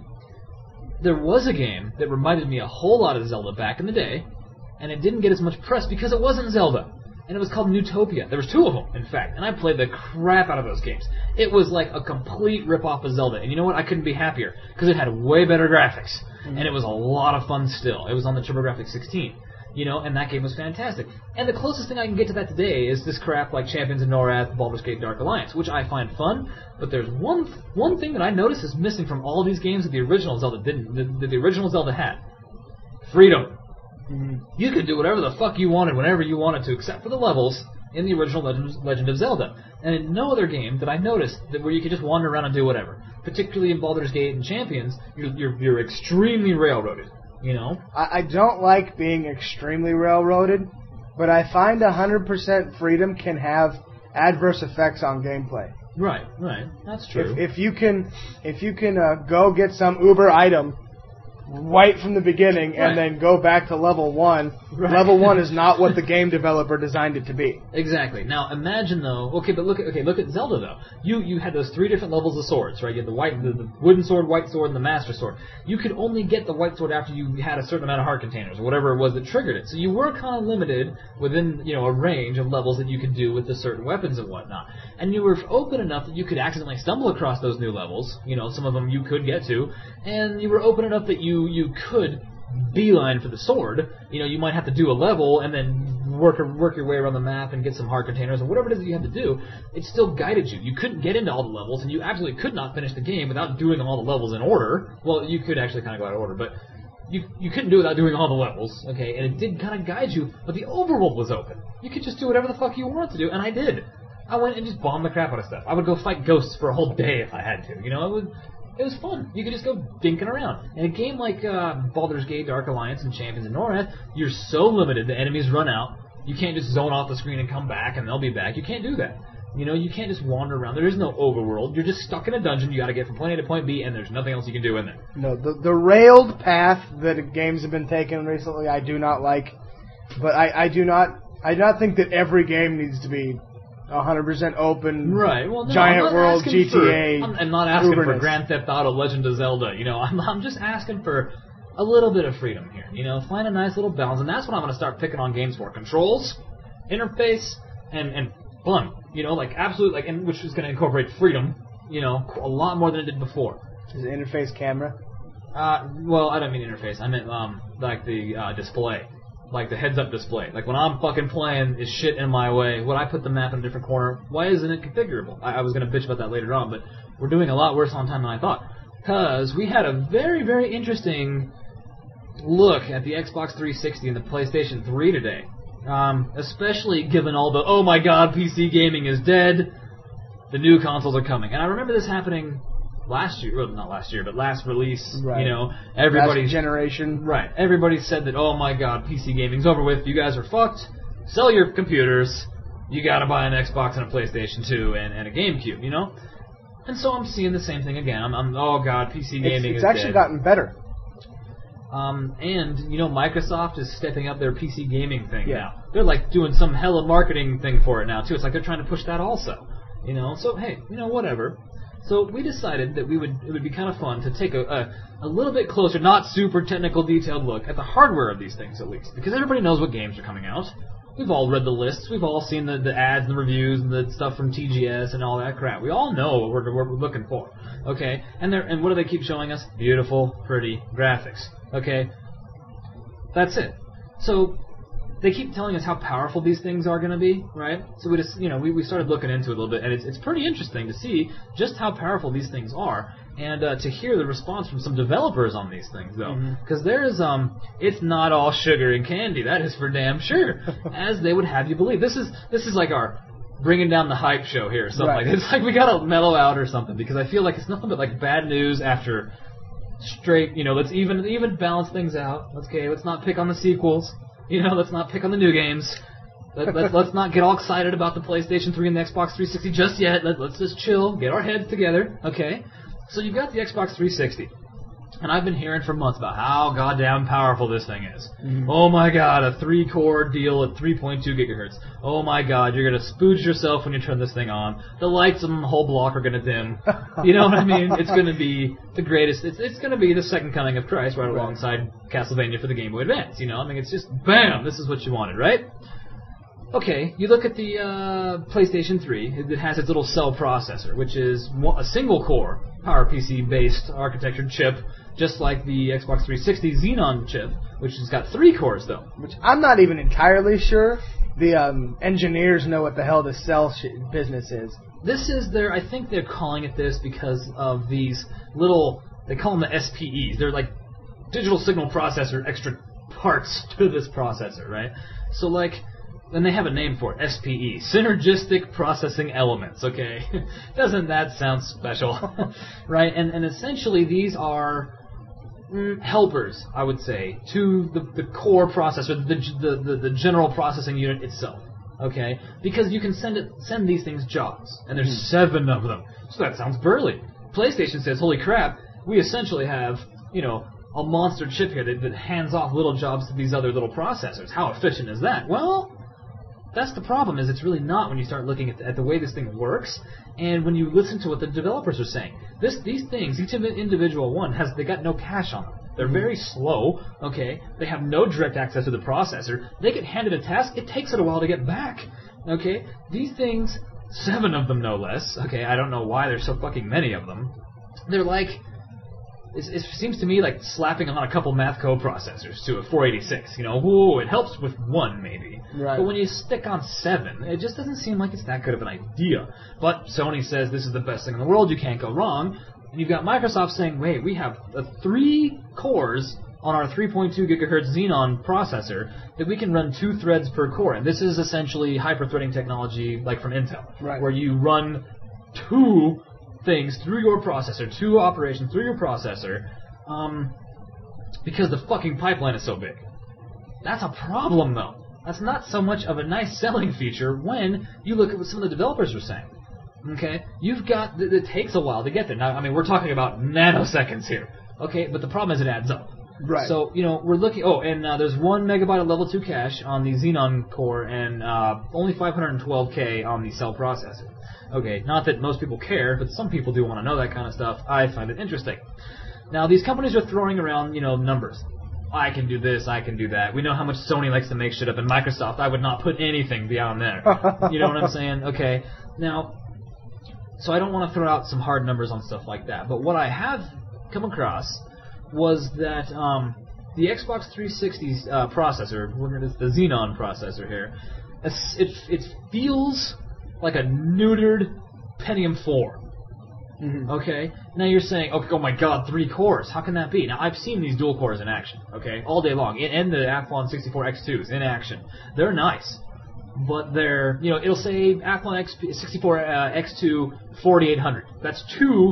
there was a game that reminded me a whole lot of Zelda back in the day, and it didn't get as much press because it wasn't Zelda. And it was called Newtopia. There was 2 of them, in fact, and I played the crap out of those games. It was like a complete rip-off of Zelda, and you know what? I couldn't be happier, because it had way better graphics, and it was a lot of fun still. It was on the TurboGrafx 16. And that game was fantastic. And the closest thing I can get to that today is this crap like Champions of Norath, Baldur's Gate Dark Alliance, which I find fun, but there's one thing that I notice is missing from all these games that the original Zelda didn't, that the original Zelda had. Freedom. You could do whatever the fuck you wanted whenever you wanted to, except for the levels in the original Legend of Zelda. And in no other game did I notice that where you could just wander around and do whatever. Particularly in Baldur's Gate and Champions, you're extremely railroaded. I don't like being extremely railroaded, but I find 100% freedom can have adverse effects on gameplay. Right, that's true. If you can go get some Uber item right from the beginning and then go back to level 1. Right. Level 1 is not what the game developer designed it to be. Exactly. Now imagine though. Okay, but look at Zelda though. You had those 3 different levels of swords, right? You had the wooden sword, white sword, and the master sword. You could only get the white sword after you had a certain amount of heart containers or whatever it was that triggered it. So you were kind of limited within a range of levels that you could do with the certain weapons and whatnot. And you were open enough that you could accidentally stumble across those new levels. Some of them you could get to, and you were open enough that you could beeline for the sword. You might have to do a level and then work your way around the map and get some heart containers or whatever it is that you had to do. It still guided you. You couldn't get into all the levels, and you absolutely could not finish the game without doing all the levels in order. Well, you could actually kind of go out of order, but you couldn't do it without doing all the levels, okay? And it did kind of guide you, but the overworld was open. You could just do whatever the fuck you wanted to do, and I did. I went and just bombed the crap out of stuff. I would go fight ghosts for a whole day if I had to. It was fun. You could just go dinking around. In a game like Baldur's Gate, Dark Alliance, and Champions of Norrath, you're so limited. The enemies run out. You can't just zone off the screen and come back, and they'll be back. You can't do that. You can't just wander around. There is no overworld. You're just stuck in a dungeon. You got to get from point A to point B, and there's nothing else you can do in there. No, the railed path that games have been taking recently, I do not like. But I do not think that every game needs to be 100% open, right? Well, no, giant world GTA. I'm not asking for Grand Theft Auto, Legend of Zelda. I'm just asking for a little bit of freedom here. Find a nice little balance, and that's what I'm going to start picking on games for: controls, interface, and fun. Absolute, and which is going to incorporate freedom. A lot more than it did before. Is it interface camera? Well, I don't mean interface. I meant like the display. Like the heads-up display. Like when I'm fucking playing, is shit in my way. When I put the map in a different corner, why isn't it configurable? I was going to bitch about that later on, but we're doing a lot worse on time than I thought. Because we had a very, very interesting look at the Xbox 360 and the PlayStation 3 today. Especially given all the, oh my god, PC gaming is dead, the new consoles are coming. And I remember this happening last year, well, not last year, but last release, right. Everybody's last generation. Right. Everybody said that, oh my god, PC gaming's over with, you guys are fucked, sell your computers, you gotta buy an Xbox and a PlayStation 2 and a GameCube, And so I'm seeing the same thing again. I'm oh god, PC gaming is dead. It's actually gotten better. And, Microsoft is stepping up their PC gaming thing now. They're like doing some hella marketing thing for it now, too. It's like they're trying to push that also. So hey, whatever. So we decided that it would be kind of fun to take a little bit closer, not super technical detailed look at the hardware of these things at least. Because everybody knows what games are coming out. We've all read the lists. We've all seen the ads and the reviews and the stuff from TGS and all that crap. We all know what we're looking for. Okay? And what do they keep showing us? Beautiful, pretty graphics. Okay? That's it. So they keep telling us how powerful these things are going to be, right? So we just, we started looking into it a little bit, and it's pretty interesting to see just how powerful these things are, and to hear the response from some developers on these things, though. Because there's, it's not all sugar and candy, that is for damn sure, as they would have you believe. This is like our bringing down the hype show here, or something like that. It's like we got to mellow out or something, because I feel like it's nothing but like bad news after straight, let's even balance things out. Okay, let's not pick on the sequels. Let's not pick on the new games. Let's not get all excited about the PlayStation 3 and the Xbox 360 just yet. Let's just chill, get our heads together, okay? So you've got the Xbox 360. And I've been hearing for months about how goddamn powerful this thing is. Oh my god, a 3-core deal at 3.2 gigahertz. Oh my god, you're going to spooge yourself when you turn this thing on. The lights on the whole block are going to dim. You know what I mean? It's going to be the greatest. It's going to be the second coming of Christ right alongside Castlevania for the Game Boy Advance. It's just, bam, this is what you wanted, right? Okay, you look at the PlayStation 3. It has its little cell processor, which is a single-core PowerPC-based architecture chip, just like the Xbox 360 Xenon chip, which has got 3 cores, though. Which I'm not even entirely sure the engineers know what the hell the cell business is. This is I think they're calling it this because of these little, they call them the SPEs. They're like digital signal processor extra parts to this processor, right? So like, and they have a name for it, SPE, Synergistic Processing Elements, okay? Doesn't that sound special? Right? And essentially these are helpers, I would say, to the core processor, the general processing unit itself, okay? Because you can send these things jobs, and there's 7 of them. So that sounds burly. PlayStation says, holy crap, we essentially have, a monster chip here that hands off little jobs to these other little processors. How efficient is that? Well, that's the problem, is it's really not when you start looking at the way this thing works, and when you listen to what the developers are saying. These things, each individual one, they got no cache on them. They're very slow, okay? They have no direct access to the processor. They get handed a task, it takes it a while to get back, okay? These things, 7 of them no less, okay? I don't know why there's so fucking many of them. They're like it seems to me like slapping on a couple math co-processors to a 486. It helps with one maybe. Right. But when you stick on 7, it just doesn't seem like it's that good of an idea. But Sony says this is the best thing in the world, you can't go wrong. And you've got Microsoft saying, wait, we have 3 cores on our 3.2 gigahertz Xenon processor that we can run 2 threads per core. And this is essentially hyper-threading technology like from Intel, right, where you run 2 things through your processor, 2 operations through your processor, because the fucking pipeline is so big. That's a problem, though. That's not so much of a nice selling feature when you look at what some of the developers are saying. Okay? You've got, it takes a while to get there. Now, I mean, we're talking about nanoseconds here. Okay? But the problem is it adds up. Right. So, we're looking, and there's 1 megabyte of level 2 cache on the Xenon core and only 512K on the cell processor. Okay, not that most people care, but some people do want to know that kind of stuff. I find it interesting. Now, these companies are throwing around, numbers. I can do this, I can do that. We know how much Sony likes to make shit up, and Microsoft, I would not put anything beyond there. You know what I'm saying? Okay, now, so I don't want to throw out some hard numbers on stuff like that, but what I have come across was that the Xbox 360's processor, the Xenon processor here, it feels like a neutered Pentium 4. Mm-hmm. Okay? Now you're saying, oh my god, 3 cores. How can that be? Now, I've seen these dual cores in action, okay, all day long, and the Athlon 64X2s in action. They're nice. But they're, it'll say Athlon 64X2 4800. That's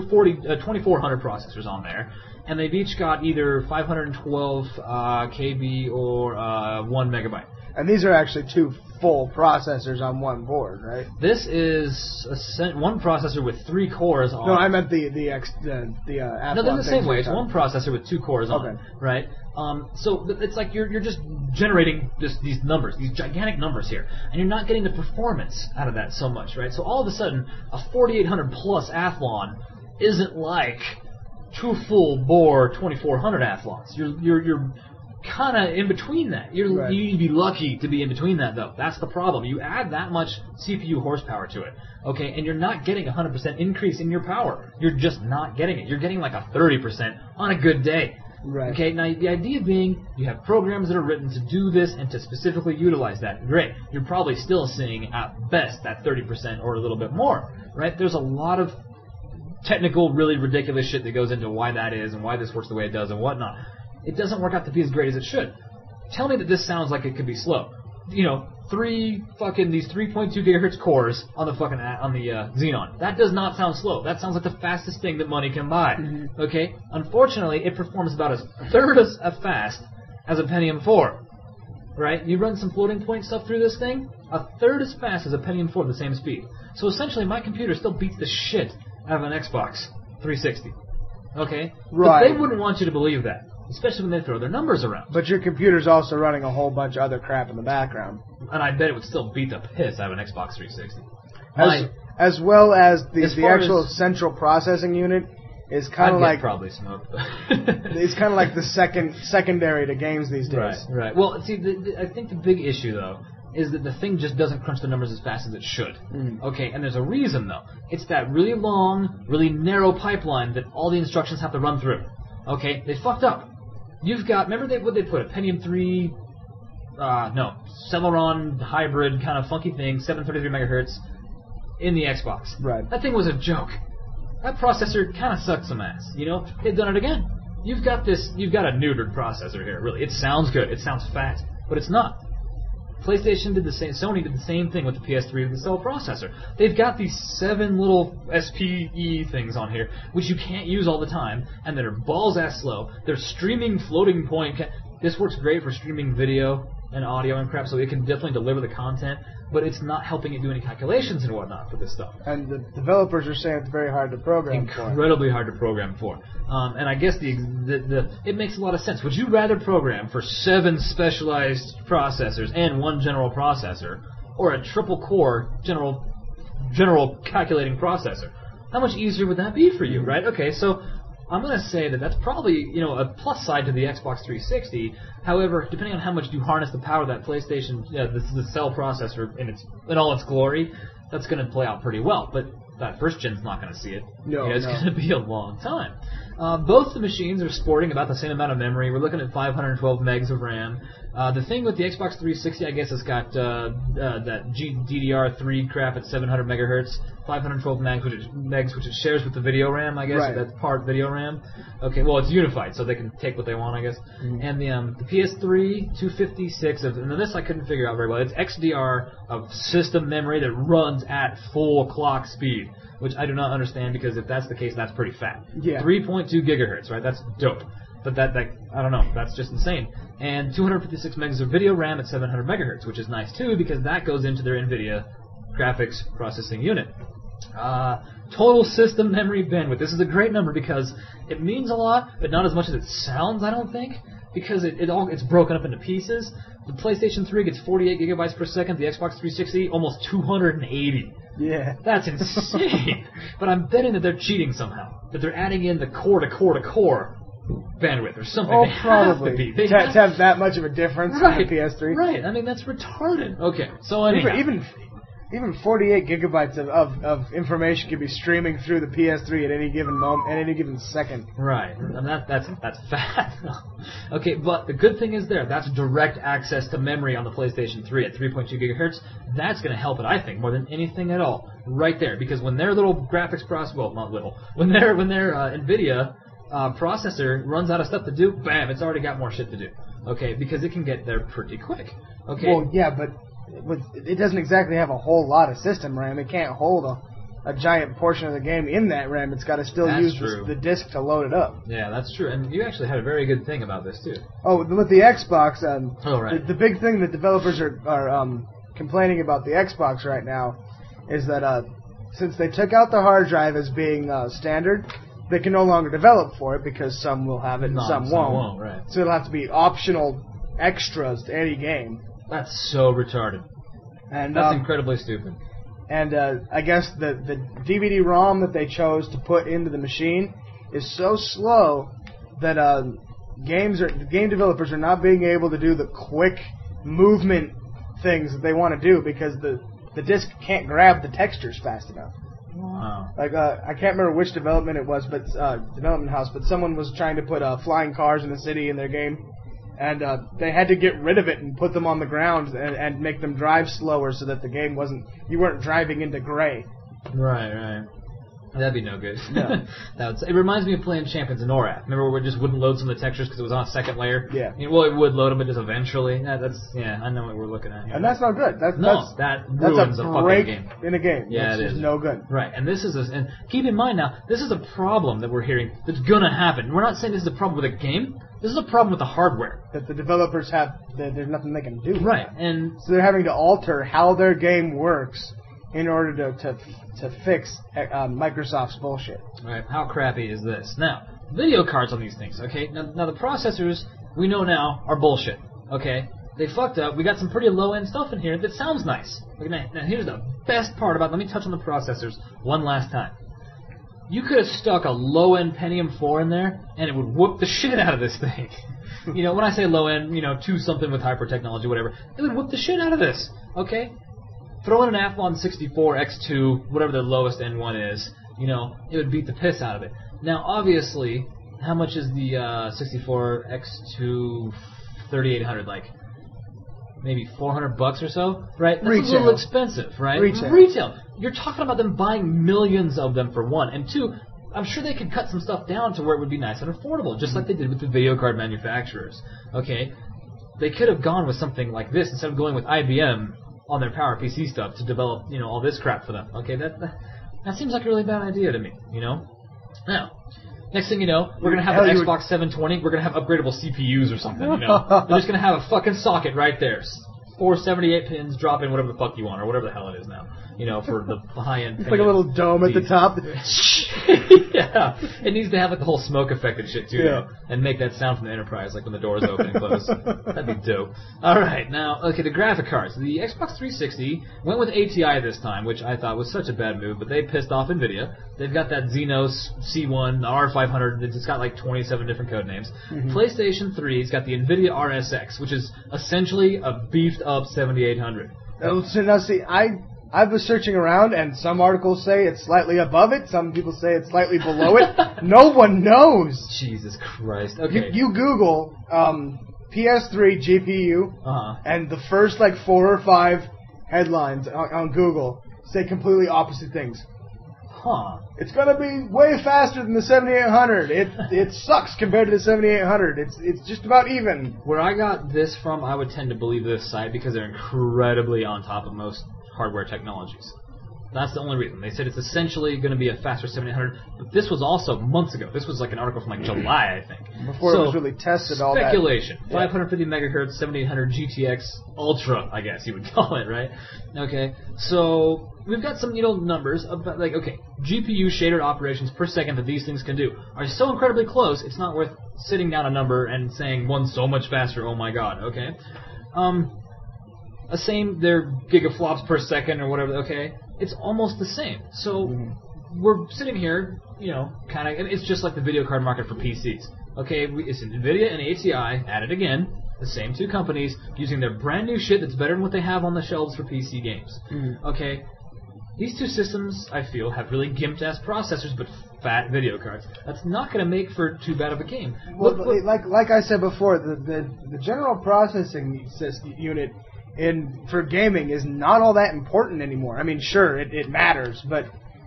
2400 processors on there. And they've each got either 512 KB or 1 megabyte. And these are actually 2 full processors on one board, right? This is one processor with 3 cores on. No, I meant the Athlon. No, they're the same way. It's one processor with 2 cores on, right? So it's like you're just generating these numbers, these gigantic numbers here, and you're not getting the performance out of that so much, right? So all of a sudden, a 4800 plus Athlon isn't like 2 full bore 2400 Athlons. You're kind of in between that. You need to be lucky to be in between that, though. That's the problem. You add that much CPU horsepower to it, okay, and you're not getting a 100% increase in your power. You're just not getting it. You're getting like a 30% on a good day. Right. Okay, now the idea being you have programs that are written to do this and to specifically utilize that. Great. You're probably still seeing at best that 30% or a little bit more, right? There's a lot of technical, really ridiculous shit that goes into why that is and why this works the way it does and whatnot. It doesn't work out to be as great as it should. Tell me that this sounds like it could be slow. These 3.2 gigahertz cores on the Xenon. That does not sound slow. That sounds like the fastest thing that money can buy. Mm-hmm. Okay? Unfortunately, it performs about a third as fast as a Pentium 4. Right? You run some floating point stuff through this thing, a third as fast as a Pentium 4 at the same speed. So essentially, my computer still beats the shit out of an Xbox 360. Okay? Right. But they wouldn't want you to believe that, especially when they throw their numbers around. But your computer's also running a whole bunch of other crap in the background. And I bet it would still beat the piss out of an Xbox 360. As well as the actual central processing unit is kind of like probably smoked. It's kind of like the secondary to games these days. Right. Well, see, I think the big issue though is that the thing just doesn't crunch the numbers as fast as it should. Mm. Okay, and there's a reason though. It's that really long, really narrow pipeline that all the instructions have to run through. Okay, they fucked up. You've got, remember what they put, a Pentium 3, Celeron hybrid kind of funky thing, 733 megahertz in the Xbox. Right. That thing was a joke. That processor kind of sucked some ass. They've done it again. You've got a neutered processor here, really. It sounds good. It sounds fat, but it's not. PlayStation did the same. Sony did the same thing with the PS3 with the cell processor. They've got these 7 little SPE things on here, which you can't use all the time, and that are balls-ass slow. They're streaming floating point. This works great for streaming video and audio and crap, so it can definitely deliver the content, but it's not helping it do any calculations and whatnot for this stuff. And the developers are saying it's very hard to program Incredibly hard to program for. And I guess it makes a lot of sense. Would you rather program for 7 specialized processors and 1 general processor, or a triple-core general calculating processor? How much easier would that be for you, right? Okay, so I'm going to say that's probably, a plus side to the Xbox 360. However, depending on how much you harness the power of that PlayStation, the cell processor in all its glory, that's going to play out pretty well. But that first gen's not going to see it. No, it's going to be a long time. Both the machines are sporting about the same amount of memory. We're looking at 512 megs of RAM. The thing with the Xbox 360, I guess, it's got that DDR3 crap at 700 megahertz, 512 megs, which it shares with the video RAM, I guess. Right. That's part video RAM. Okay, well, it's unified, so they can take what they want, I guess. Mm-hmm. And the PS3, 256 of, and this I couldn't figure out very well. It's XDR of system memory that runs at full clock speed, which I do not understand, because if that's the case, that's pretty fat. Yeah. 3.2 gigahertz, right? That's dope. But that I don't know, that's just insane. And 256 megs of video RAM at 700 megahertz, which is nice too, because that goes into their NVIDIA graphics processing unit. Total system memory bandwidth. This is a great number because it means a lot, but not as much as it sounds, I don't think, because it's broken up into pieces. The PlayStation 3 gets 48 gigabytes per second, the Xbox 360 almost 280. Yeah. That's insane. But I'm betting that they're cheating somehow, that they're adding in the core-to-core-to-core bandwidth or something. Oh, they probably. Have to be. To have that much of a difference in the PS3. Right. I mean, that's retarded. Okay. So anyhow. Even 48 gigabytes of information can be streaming through the PS3 at any given moment, at any given second. Right. And that's fat. Okay, but the good thing is that's direct access to memory on the PlayStation 3 at 3.2 gigahertz. That's going to help it, I think, more than anything at all. Right there. Because when their little graphics processor, well, not little, when their NVIDIA processor runs out of stuff to do, bam, it's already got more shit to do. Okay, because it can get there pretty quick. Okay. Well, yeah, but it doesn't exactly have a whole lot of system RAM. It can't hold a giant portion of the game in that RAM. It's got to still use the disk to load it up. Yeah, that's true. And you actually had a very good thing about this, too. Oh, with the Xbox, right. the big thing that developers are complaining about the Xbox right now is that since they took out the hard drive as being standard, they can no longer develop for it because some will have it and some won't. Right. So it'll have to be optional extras to any game. That's so retarded. And that's incredibly stupid. And I guess the DVD-ROM that they chose to put into the machine is so slow that game developers are not being able to do the quick movement things that they want to do because the disc can't grab the textures fast enough. Wow. Like I can't remember which development it was, but development house, but someone was trying to put flying cars in the city in their game. And they had to get rid of it and put them on the ground and make them drive slower so that the game you weren't driving into gray. Right. That'd be no good. No. It reminds me of playing Champions in NORAD. Remember where we just wouldn't load some of the textures because it was on a second layer? Yeah. Well, it would load them, but just eventually. I know what we're looking at here. And that's not good. That ruins a fucking game. In a game. Yeah, it's just no good. Right, and and keep in mind now, this is a problem that we're hearing that's gonna happen. We're not saying this is a problem with a game. This is a problem with the hardware. That the developers there's nothing they can do. Right, and so they're having to alter how their game works in order to fix Microsoft's bullshit. Right, how crappy is this? Now, video cards on these things, okay? Now the processors, we know now, are bullshit, okay? They fucked up. We got some pretty low-end stuff in here that sounds nice. Okay, now here's the best part about let me touch on the processors one last time. You could have stuck a low-end Pentium 4 in there, and it would whoop the shit out of this thing. You know, when I say low-end, 2-something with hyper technology, whatever, it would whoop the shit out of this, okay? Throw in an Athlon 64 X2, whatever the lowest end one is, it would beat the piss out of it. Now, obviously, how much is the 64 X2 3800, like? Maybe $400 or so, right? That's Retail. a little expensive, right? Retail. You're talking about them buying millions of them for one. And two, I'm sure they could cut some stuff down to where it would be nice and affordable, just like they did with the video card manufacturers, okay? They could have gone with something like this instead of going with IBM on their PowerPC stuff to develop, all this crap for them. Okay, that seems like a really bad idea to me, Now, next thing you know, we're going to have an Xbox 720, we're going to have upgradable CPUs or something, They're just going to have a fucking socket right there. 4 78 pins, drop in whatever the fuck you want, or whatever the hell it is now, for the high-end. It's like a little dome at the top. Yeah, it needs to have like the whole smoke effect and shit too, and make that sound from the Enterprise, like when the doors open and close. That'd be dope. All right, now, okay, the graphic cards. The Xbox 360 went with ATI this time, which I thought was such a bad move, but they pissed off NVIDIA. They've got that Xenos C1, the R500. It's got like 27 different code names. Mm-hmm. PlayStation 3's got the NVIDIA RSX, which is essentially a beefed up 7800. So now, see, I was searching around, and some articles say it's slightly above it. Some people say it's slightly below it. No one knows. Jesus Christ. Okay. You Google PS3 GPU, and the first 4 or 5 headlines on Google say completely opposite things. Huh. It's gonna be way faster than the 7800. It sucks compared to the 7800. It's just about even. Where I got this from, I would tend to believe this site because they're incredibly on top of most hardware technologies. That's the only reason. They said it's essentially going to be a faster 7800, but this was also months ago. This was an article from July, I think. Before it was really tested, all that. Speculation. 550 megahertz, 7800 GTX Ultra, I guess you would call it, right? Okay, so we've got some, numbers about, GPU shader operations per second that these things can do are so incredibly close, it's not worth sitting down a number and saying one's so much faster, oh my god, okay? They're gigaflops per second or whatever, okay? It's almost the same. So we're sitting here, and it's just like the video card market for PCs. Okay, it's NVIDIA and ATI at it again, the same two companies, using their brand new shit that's better than what they have on the shelves for PC games. Okay, these two systems, I feel, have really gimped-ass processors, but fat video cards. That's not going to make for too bad of a game. Well, like I said before, the general processing unit for gaming is not all that important anymore. I mean, sure, it matters, but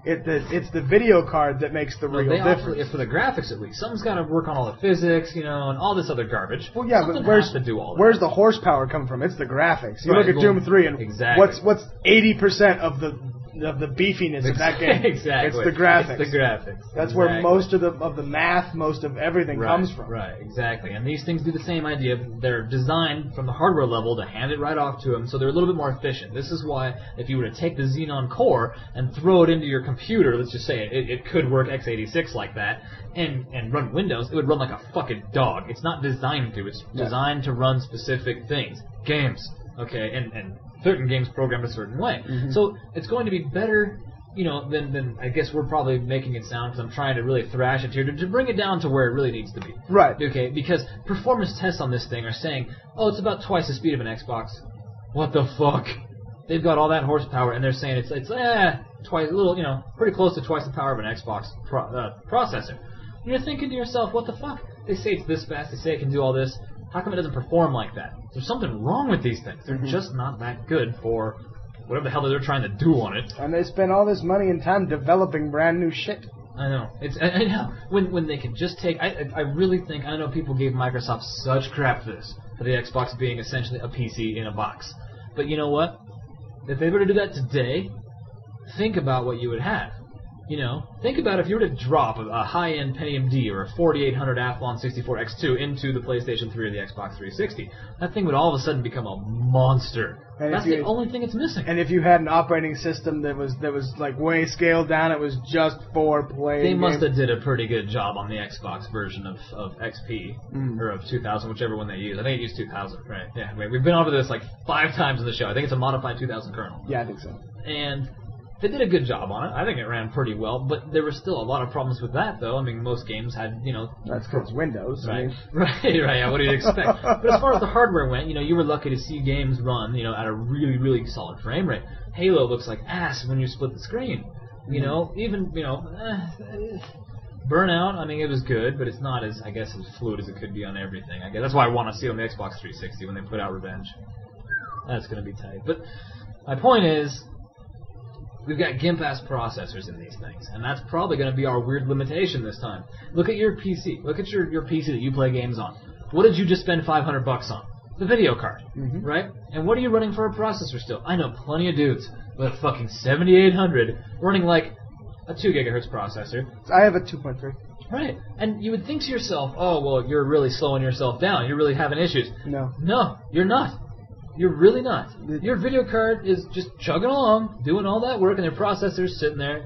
it's the video card that makes the real difference. For the graphics, at least. Something's got to work on all the physics, and all this other garbage. Well, yeah, Something but has to do all that. Where's the horsepower come from? It's the graphics. You look at Doom 3, and what's 80% of the beefiness of that game? Exactly. It's the graphics. It's the graphics. That's where most of the math, most of everything comes from. Right, exactly. And these things do the same idea. They're designed from the hardware level to hand it right off to them, so they're a little bit more efficient. This is why if you were to take the Xenon Core and throw it into your computer, let's just say it could work x86 like that, and run Windows, it would run like a fucking dog. It's not designed to. It's designed to run specific things. Games. Okay, and certain games programmed a certain way. So it's going to be better, than I guess we're probably making it sound, because I'm trying to really thrash it here to bring it down to where it really needs to be. Right. Okay, because performance tests on this thing are saying, it's about twice the speed of an Xbox. What the fuck? They've got all that horsepower, and they're saying it's twice, a little, pretty close to twice the power of an Xbox processor. And you're thinking to yourself, what the fuck? They say it's this fast, they say it can do all this. How come it doesn't perform like that? There's something wrong with these things. They're just not that good for whatever the hell they're trying to do on it. And they spend all this money and time developing brand new shit. I know. I know. When they can just take... I really think... I know people gave Microsoft such crap for this, for the Xbox being essentially a PC in a box. But you know what? If they were to do that today, think about what you would have. Think about if you were to drop a high-end Pentium D or a 4800 Athlon 64X2 into the PlayStation 3 or the Xbox 360. That thing would all of a sudden become a monster. And that's the only thing it's missing. And if you had an operating system that was way scaled down, it was just for playing. They must have did a pretty good job on the Xbox version of XP or of 2000, whichever one they used. I think it used 2000, right? Yeah, we've been over this 5 times in the show. I think it's a modified 2000 kernel. Yeah, I think so. And they did a good job on it. I think it ran pretty well, but there were still a lot of problems with that, though. I mean, most games had, That's because it's Windows. Right, right, yeah, what do you expect? But as far as the hardware went, you were lucky to see games run, at a really, really solid frame rate. Halo looks like ass when you split the screen. Even, Burnout, I mean, it was good, but it's not as, I guess, as fluid as it could be on everything. I guess that's why I want to see it on the Xbox 360 when they put out Revenge. That's going to be tight. But my point is, we've got GIMP-ass processors in these things, and that's probably going to be our weird limitation this time. Look at your PC. Look at your PC that you play games on. What did you just spend $500 on? The video card, right? And what are you running for a processor still? I know plenty of dudes with a fucking 7800 running a 2 gigahertz processor. I have a 2.3. Right. And you would think to yourself, oh, well, you're really slowing yourself down. You're really having issues. No. No, you're not. You're really not. Your video card is just chugging along, doing all that work, and your processor's sitting there.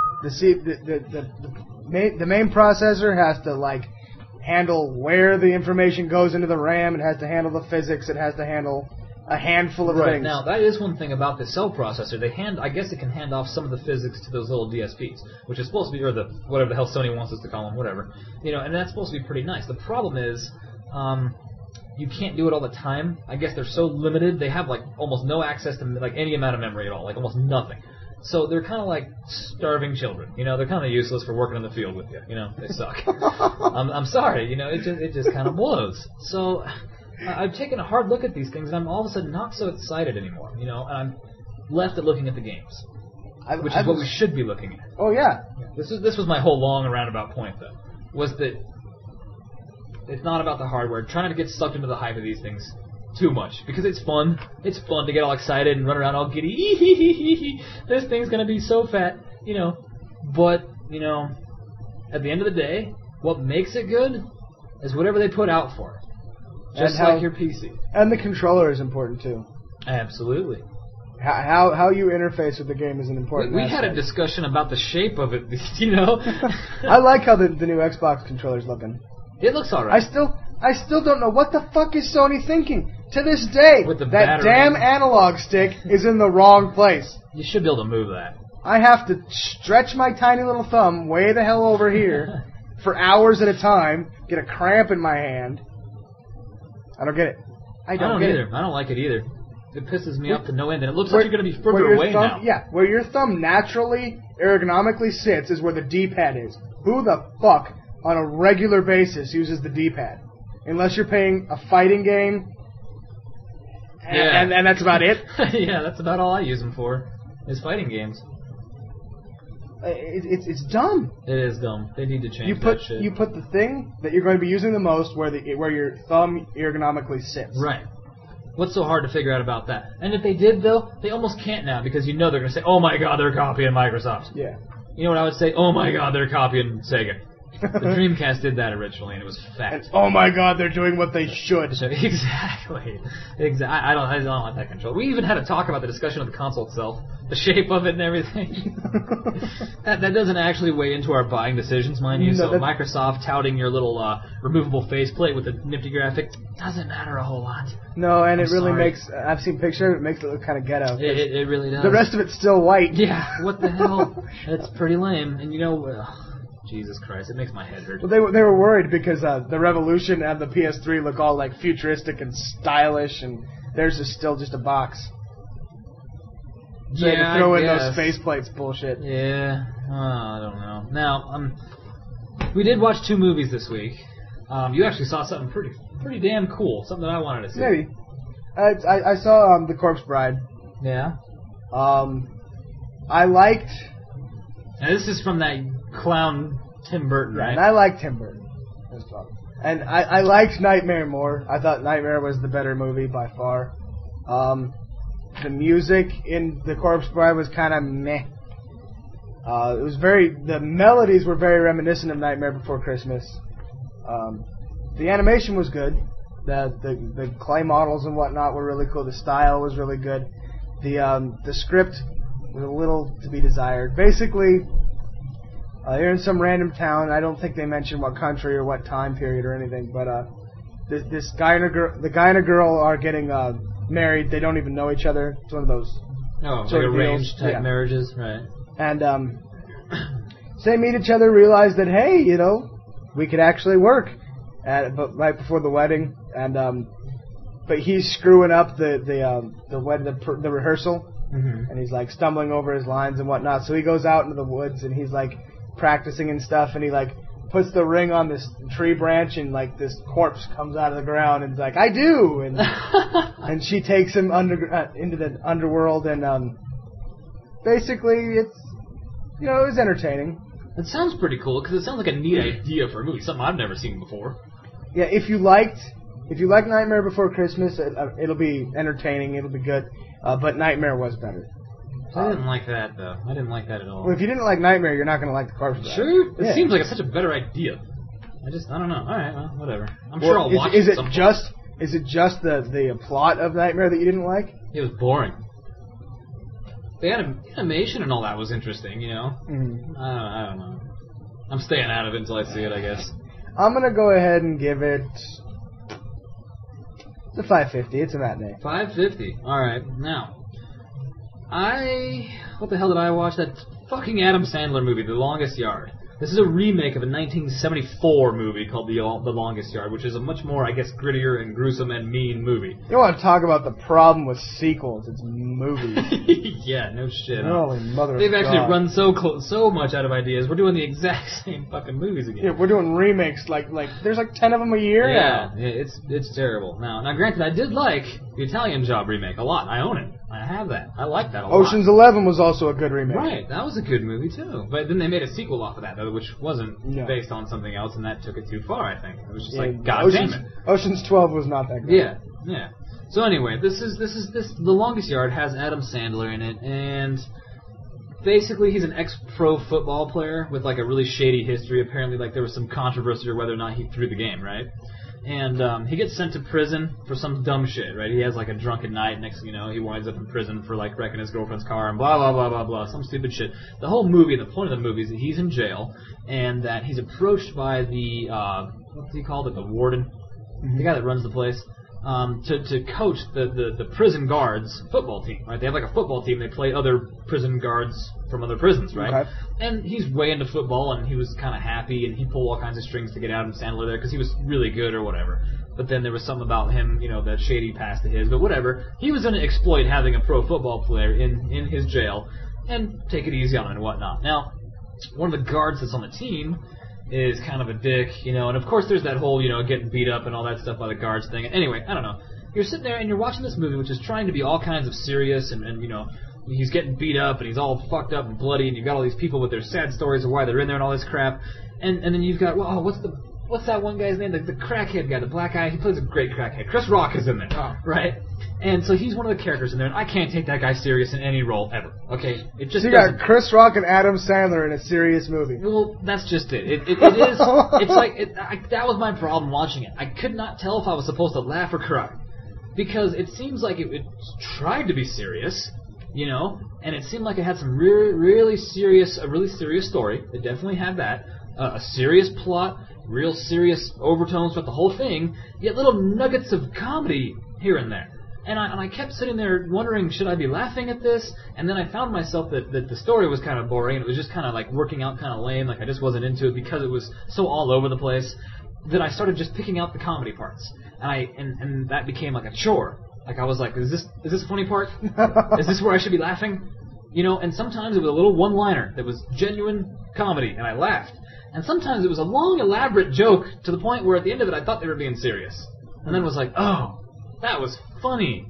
The main processor has to handle where the information goes into the RAM. It has to handle the physics. It has to handle a handful of things. Now that is one thing about the cell processor. I guess it can hand off some of the physics to those little DSPs, which is supposed to be, or whatever the hell Sony wants us to call them, whatever. And that's supposed to be pretty nice. The problem is, you can't do it all the time. I guess they're so limited. They have like almost no access to like any amount of memory at all, like almost nothing. So they're kind of like starving children. You know, they're kind of useless for working in the field with you. You know, they suck. I'm sorry. You know, it just kind of blows. So I've taken a hard look at these things, and I'm all of a sudden not so excited anymore. You know, and I'm left at looking at the games, which is what we should be looking at. Oh yeah. This was my whole long and roundabout point, though, was that it's not about the hardware. Trying to get sucked into the hype of these things too much, because it's fun. It's fun to get all excited and run around all giddy. This thing's gonna be so fat, you know. But you know, at the end of the day, what makes it good is whatever they put out for it. Just like your PC. And the controller is important too. Absolutely. How you interface with the game is an important We had a discussion about the shape of it, you know. I like how the new Xbox controller's looking. It looks alright. I still don't know what the fuck is Sony thinking. To this day, With the that battery. damn analog stick is in the wrong place. You should be able to move that. I have to stretch my tiny little thumb way the hell over here for hours at a time, get a cramp in my hand. I don't get it. I don't get either. it. I don't like it either. It pisses me off to no end, and it looks like you're going to be further away now. Yeah, where your thumb naturally, ergonomically sits is where the D-pad is. Who the fuck, on a regular basis, uses the D-pad? Unless you're playing a fighting game, and that's about it. Yeah, that's about all I use them for, is fighting games. It's dumb. It is dumb. They need to change that shit. You put the thing that you're going to be using the most where your thumb ergonomically sits. Right. What's so hard to figure out about that? And if they did, though, they almost can't now, because you know they're going to say, oh my god, they're copying Microsoft. Yeah. You know what I would say? Oh my god, they're copying Sega. The Dreamcast did that originally, and it was fat. And, oh my god, they're doing what they should. Exactly. I don't like that control. We even had a talk about the discussion of the console itself, the shape of it and everything. that doesn't actually weigh into our buying decisions, mind you. No, so Microsoft touting your little removable faceplate with a nifty graphic doesn't matter a whole lot. No, and it really sorry. makes... I've seen pictures, it makes it look kind of ghetto. It really does. The rest of it's still white. Yeah, what the hell? That's pretty lame. And you know... Jesus Christ, it makes my head hurt. Well, they were worried because the Revolution and the PS3 look all like futuristic and stylish, and theirs is still just a box. So they had to throw in those faceplates bullshit. Yeah, I don't know. Now, we did watch 2 movies this week. You actually saw something pretty damn cool, something that I wanted to see. Maybe. I saw The Corpse Bride. Yeah. I liked... Now, this is from that clown Tim Burton, right? And I liked Tim Burton as well. And I liked Nightmare more. I thought Nightmare was the better movie by far. The music in The Corpse Bride was kind of meh. It was the melodies were very reminiscent of Nightmare Before Christmas. The animation was good. The clay models and whatnot were really cool. The style was really good. The script was a little to be desired. Basically, you're in some random town. I don't think they mention what country or what time period or anything, but this guy and a girl are getting married. They don't even know each other. It's one of those like arranged type marriages, right? And so they meet each other, realize that hey, you know, we could actually work. But right before the wedding, and but he's screwing up the rehearsal. Mm-hmm. And he's like stumbling over his lines and whatnot. So he goes out into the woods and he's like practicing and stuff. And he like puts the ring on this tree branch and like this corpse comes out of the ground and he's like, I do. And and she takes him into the underworld. And basically it's, you know, it was entertaining. It sounds pretty cool because it sounds like a neat idea for a movie, something I've never seen before. Yeah, if you like Nightmare Before Christmas, it'll be entertaining. It'll be good. But Nightmare was better. I didn't like that, though. I didn't like that at all. Well, if you didn't like Nightmare, you're not going to like The Corpse Bride. Sure? It seems like such a better idea. I don't know. All right, well, whatever. I'm sure I'll watch it. Is it just the plot of Nightmare that you didn't like? It was boring. The animation and all that was interesting, you know? Mm-hmm. I don't know. I'm staying out of it until I see it, I guess. I'm going to go ahead and give it... It's a 550. It's a matinee. 550. All right. Now, what the hell did I watch? That fucking Adam Sandler movie, The Longest Yard. This is a remake of a 1974 movie called The Longest Yard, which is a much more, I guess, grittier and gruesome and mean movie. You want to talk about the problem with sequels? It's movies. Yeah, no shit. Holy mother of They've actually God. run so much out of ideas. We're doing the exact same fucking movies again. Yeah, we're doing remakes. Like there's like 10 of them a year now. Yeah, it's terrible. Now, granted, I did like the Italian Job remake a lot. I own it. I have that. I like that a lot. Ocean's 11 was also a good remake. Right, that was a good movie too. But then they made a sequel off of that, though, which wasn't based on something else, and that took it too far. I think it was just like, God damn it. Ocean's 12 was not that good. Yeah. So anyway, this The Longest Yard has Adam Sandler in it, and basically he's an ex-pro football player with like a really shady history. Apparently, like there was some controversy over whether or not he threw the game, right? And he gets sent to prison for some dumb shit, right? He has like a drunken night. Next thing you know, he winds up in prison for like wrecking his girlfriend's car and blah, blah, blah, blah, blah. Some stupid shit. The whole movie, the point of the movie is that he's in jail and that he's approached by the, what's he called? The warden? The guy that runs the place. To coach the prison guards football team, right? They have like a football team. They play other prison guards from other prisons, right? Okay. And he's way into football, and he was kind of happy, and he pulled all kinds of strings to get Adam Sandler there because he was really good or whatever. But then there was something about him, that shady past of his. But whatever, he was going to exploit having a pro football player in his jail and take it easy on him and whatnot. Now, one of the guards that's on the team is kind of a dick, and of course there's that whole, getting beat up and all that stuff by the guards thing. And anyway, I don't know. You're sitting there and you're watching this movie, which is trying to be all kinds of serious, and he's getting beat up and he's all fucked up and bloody, and you've got all these people with their sad stories of why they're in there and all this crap. And then you've got, what's that one guy's name? The crackhead guy, the black guy. He plays a great crackhead. Chris Rock is in there, right? And so he's one of the characters in there, and I can't take that guy serious in any role ever. Okay, it just. So you got Chris Rock and Adam Sandler in a serious movie. Well, that's just it. It is. It's like that was my problem watching it. I could not tell if I was supposed to laugh or cry because it seems like it tried to be serious, and it seemed like it had some a really serious story. It definitely had that. A serious plot, real serious overtones throughout the whole thing, yet little nuggets of comedy here and there. And I kept sitting there wondering, should I be laughing at this? And then I found myself that the story was kind of boring. It was just kind of like working out kind of lame. Like I just wasn't into it because it was so all over the place that I started just picking out the comedy parts. And that became like a chore. Like I was like, is this funny part? Is this where I should be laughing? And sometimes it was a little one-liner that was genuine comedy, and I laughed. And sometimes it was a long, elaborate joke to the point where at the end of it I thought they were being serious. And then it was like, oh, that was funny.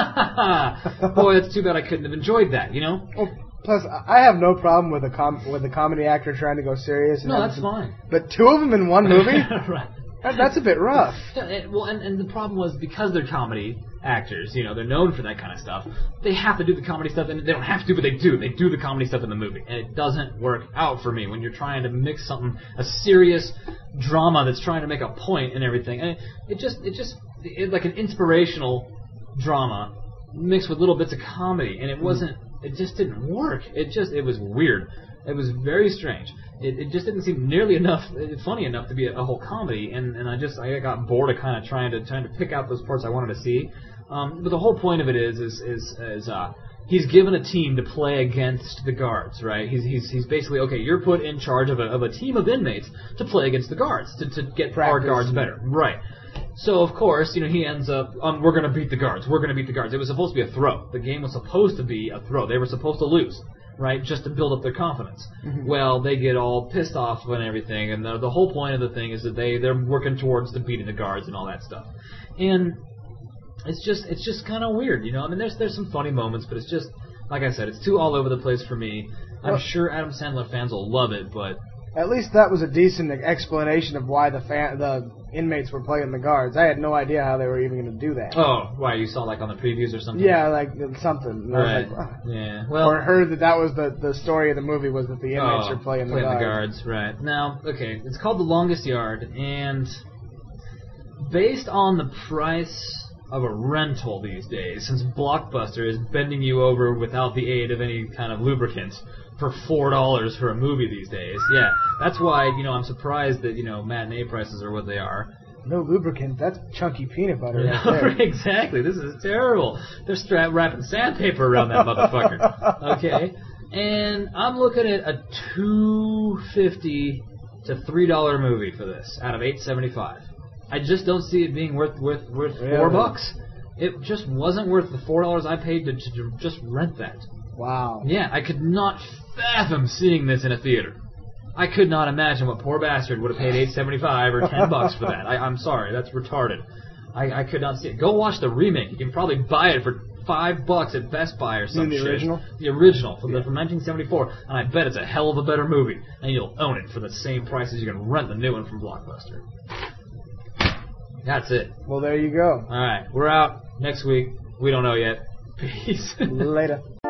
Boy, it's too bad I couldn't have enjoyed that, Well, plus, I have no problem with a comedy actor trying to go serious. No, that's fine. But two of them in one movie? Right. That's a bit rough. And the problem was because they're comedy actors, they're known for that kind of stuff, they have to do the comedy stuff, and they don't have to, but they do. They do the comedy stuff in the movie, and it doesn't work out for me when you're trying to mix a serious drama that's trying to make a point and everything. And it just like an inspirational drama mixed with little bits of comedy, and it just didn't work. It was weird. It was very strange. It just didn't seem nearly funny enough to be a whole comedy, and I got bored of kind of trying to pick out those parts I wanted to see. But the whole point of it is he's given a team to play against the guards, right? He's basically, okay, you're put in charge of a team of inmates to play against the guards to get our guards better, right? So of course, he ends up, we're going to beat the guards. We're going to beat the guards. It was supposed to be a throw. The game was supposed to be a throw. They were supposed to lose, right? Just to build up their confidence. Mm-hmm. Well, they get all pissed off and everything, and the whole point of the thing is that they're working towards beating the guards and all that stuff. And it's just kind of weird, I mean, there's some funny moments, but it's just, like I said, it's too all over the place for me. I'm sure Adam Sandler fans will love it, but at least that was a decent explanation of why the inmates were playing the guards. I had no idea how they were even going to do that. Oh, why, you saw like on the previews or something? Yeah, like something. Right. Yeah. Well, or heard that was the story of the movie was that the inmates are playing the guards. Right. Now, okay, it's called The Longest Yard, and based on the price of a rental these days, since Blockbuster is bending you over without the aid of any kind of lubricant for $4 for a movie these days. Yeah, that's why, I'm surprised that, matinee prices are what they are. No lubricant, that's chunky peanut butter right there. Exactly, this is terrible. They're wrapping sandpaper around that motherfucker. Okay, And I'm looking at a $2.50 to $3 movie for this out of $8.75. I just don't see it being worth $4. It just wasn't worth the $4 I paid to just rent that. Wow. Yeah, I could not fathom seeing this in a theater. I could not imagine what Poor Bastard would have paid $8.75 or $10 for that. I'm sorry, that's retarded. I could not see it. Go watch the remake. You can probably buy it for $5 at Best Buy or some shit. The original? The original from 1974, and I bet it's a hell of a better movie, and you'll own it for the same price as you can rent the new one from Blockbuster. That's it. Well, there you go. All right, we're out next week. We don't know yet. Peace. Later.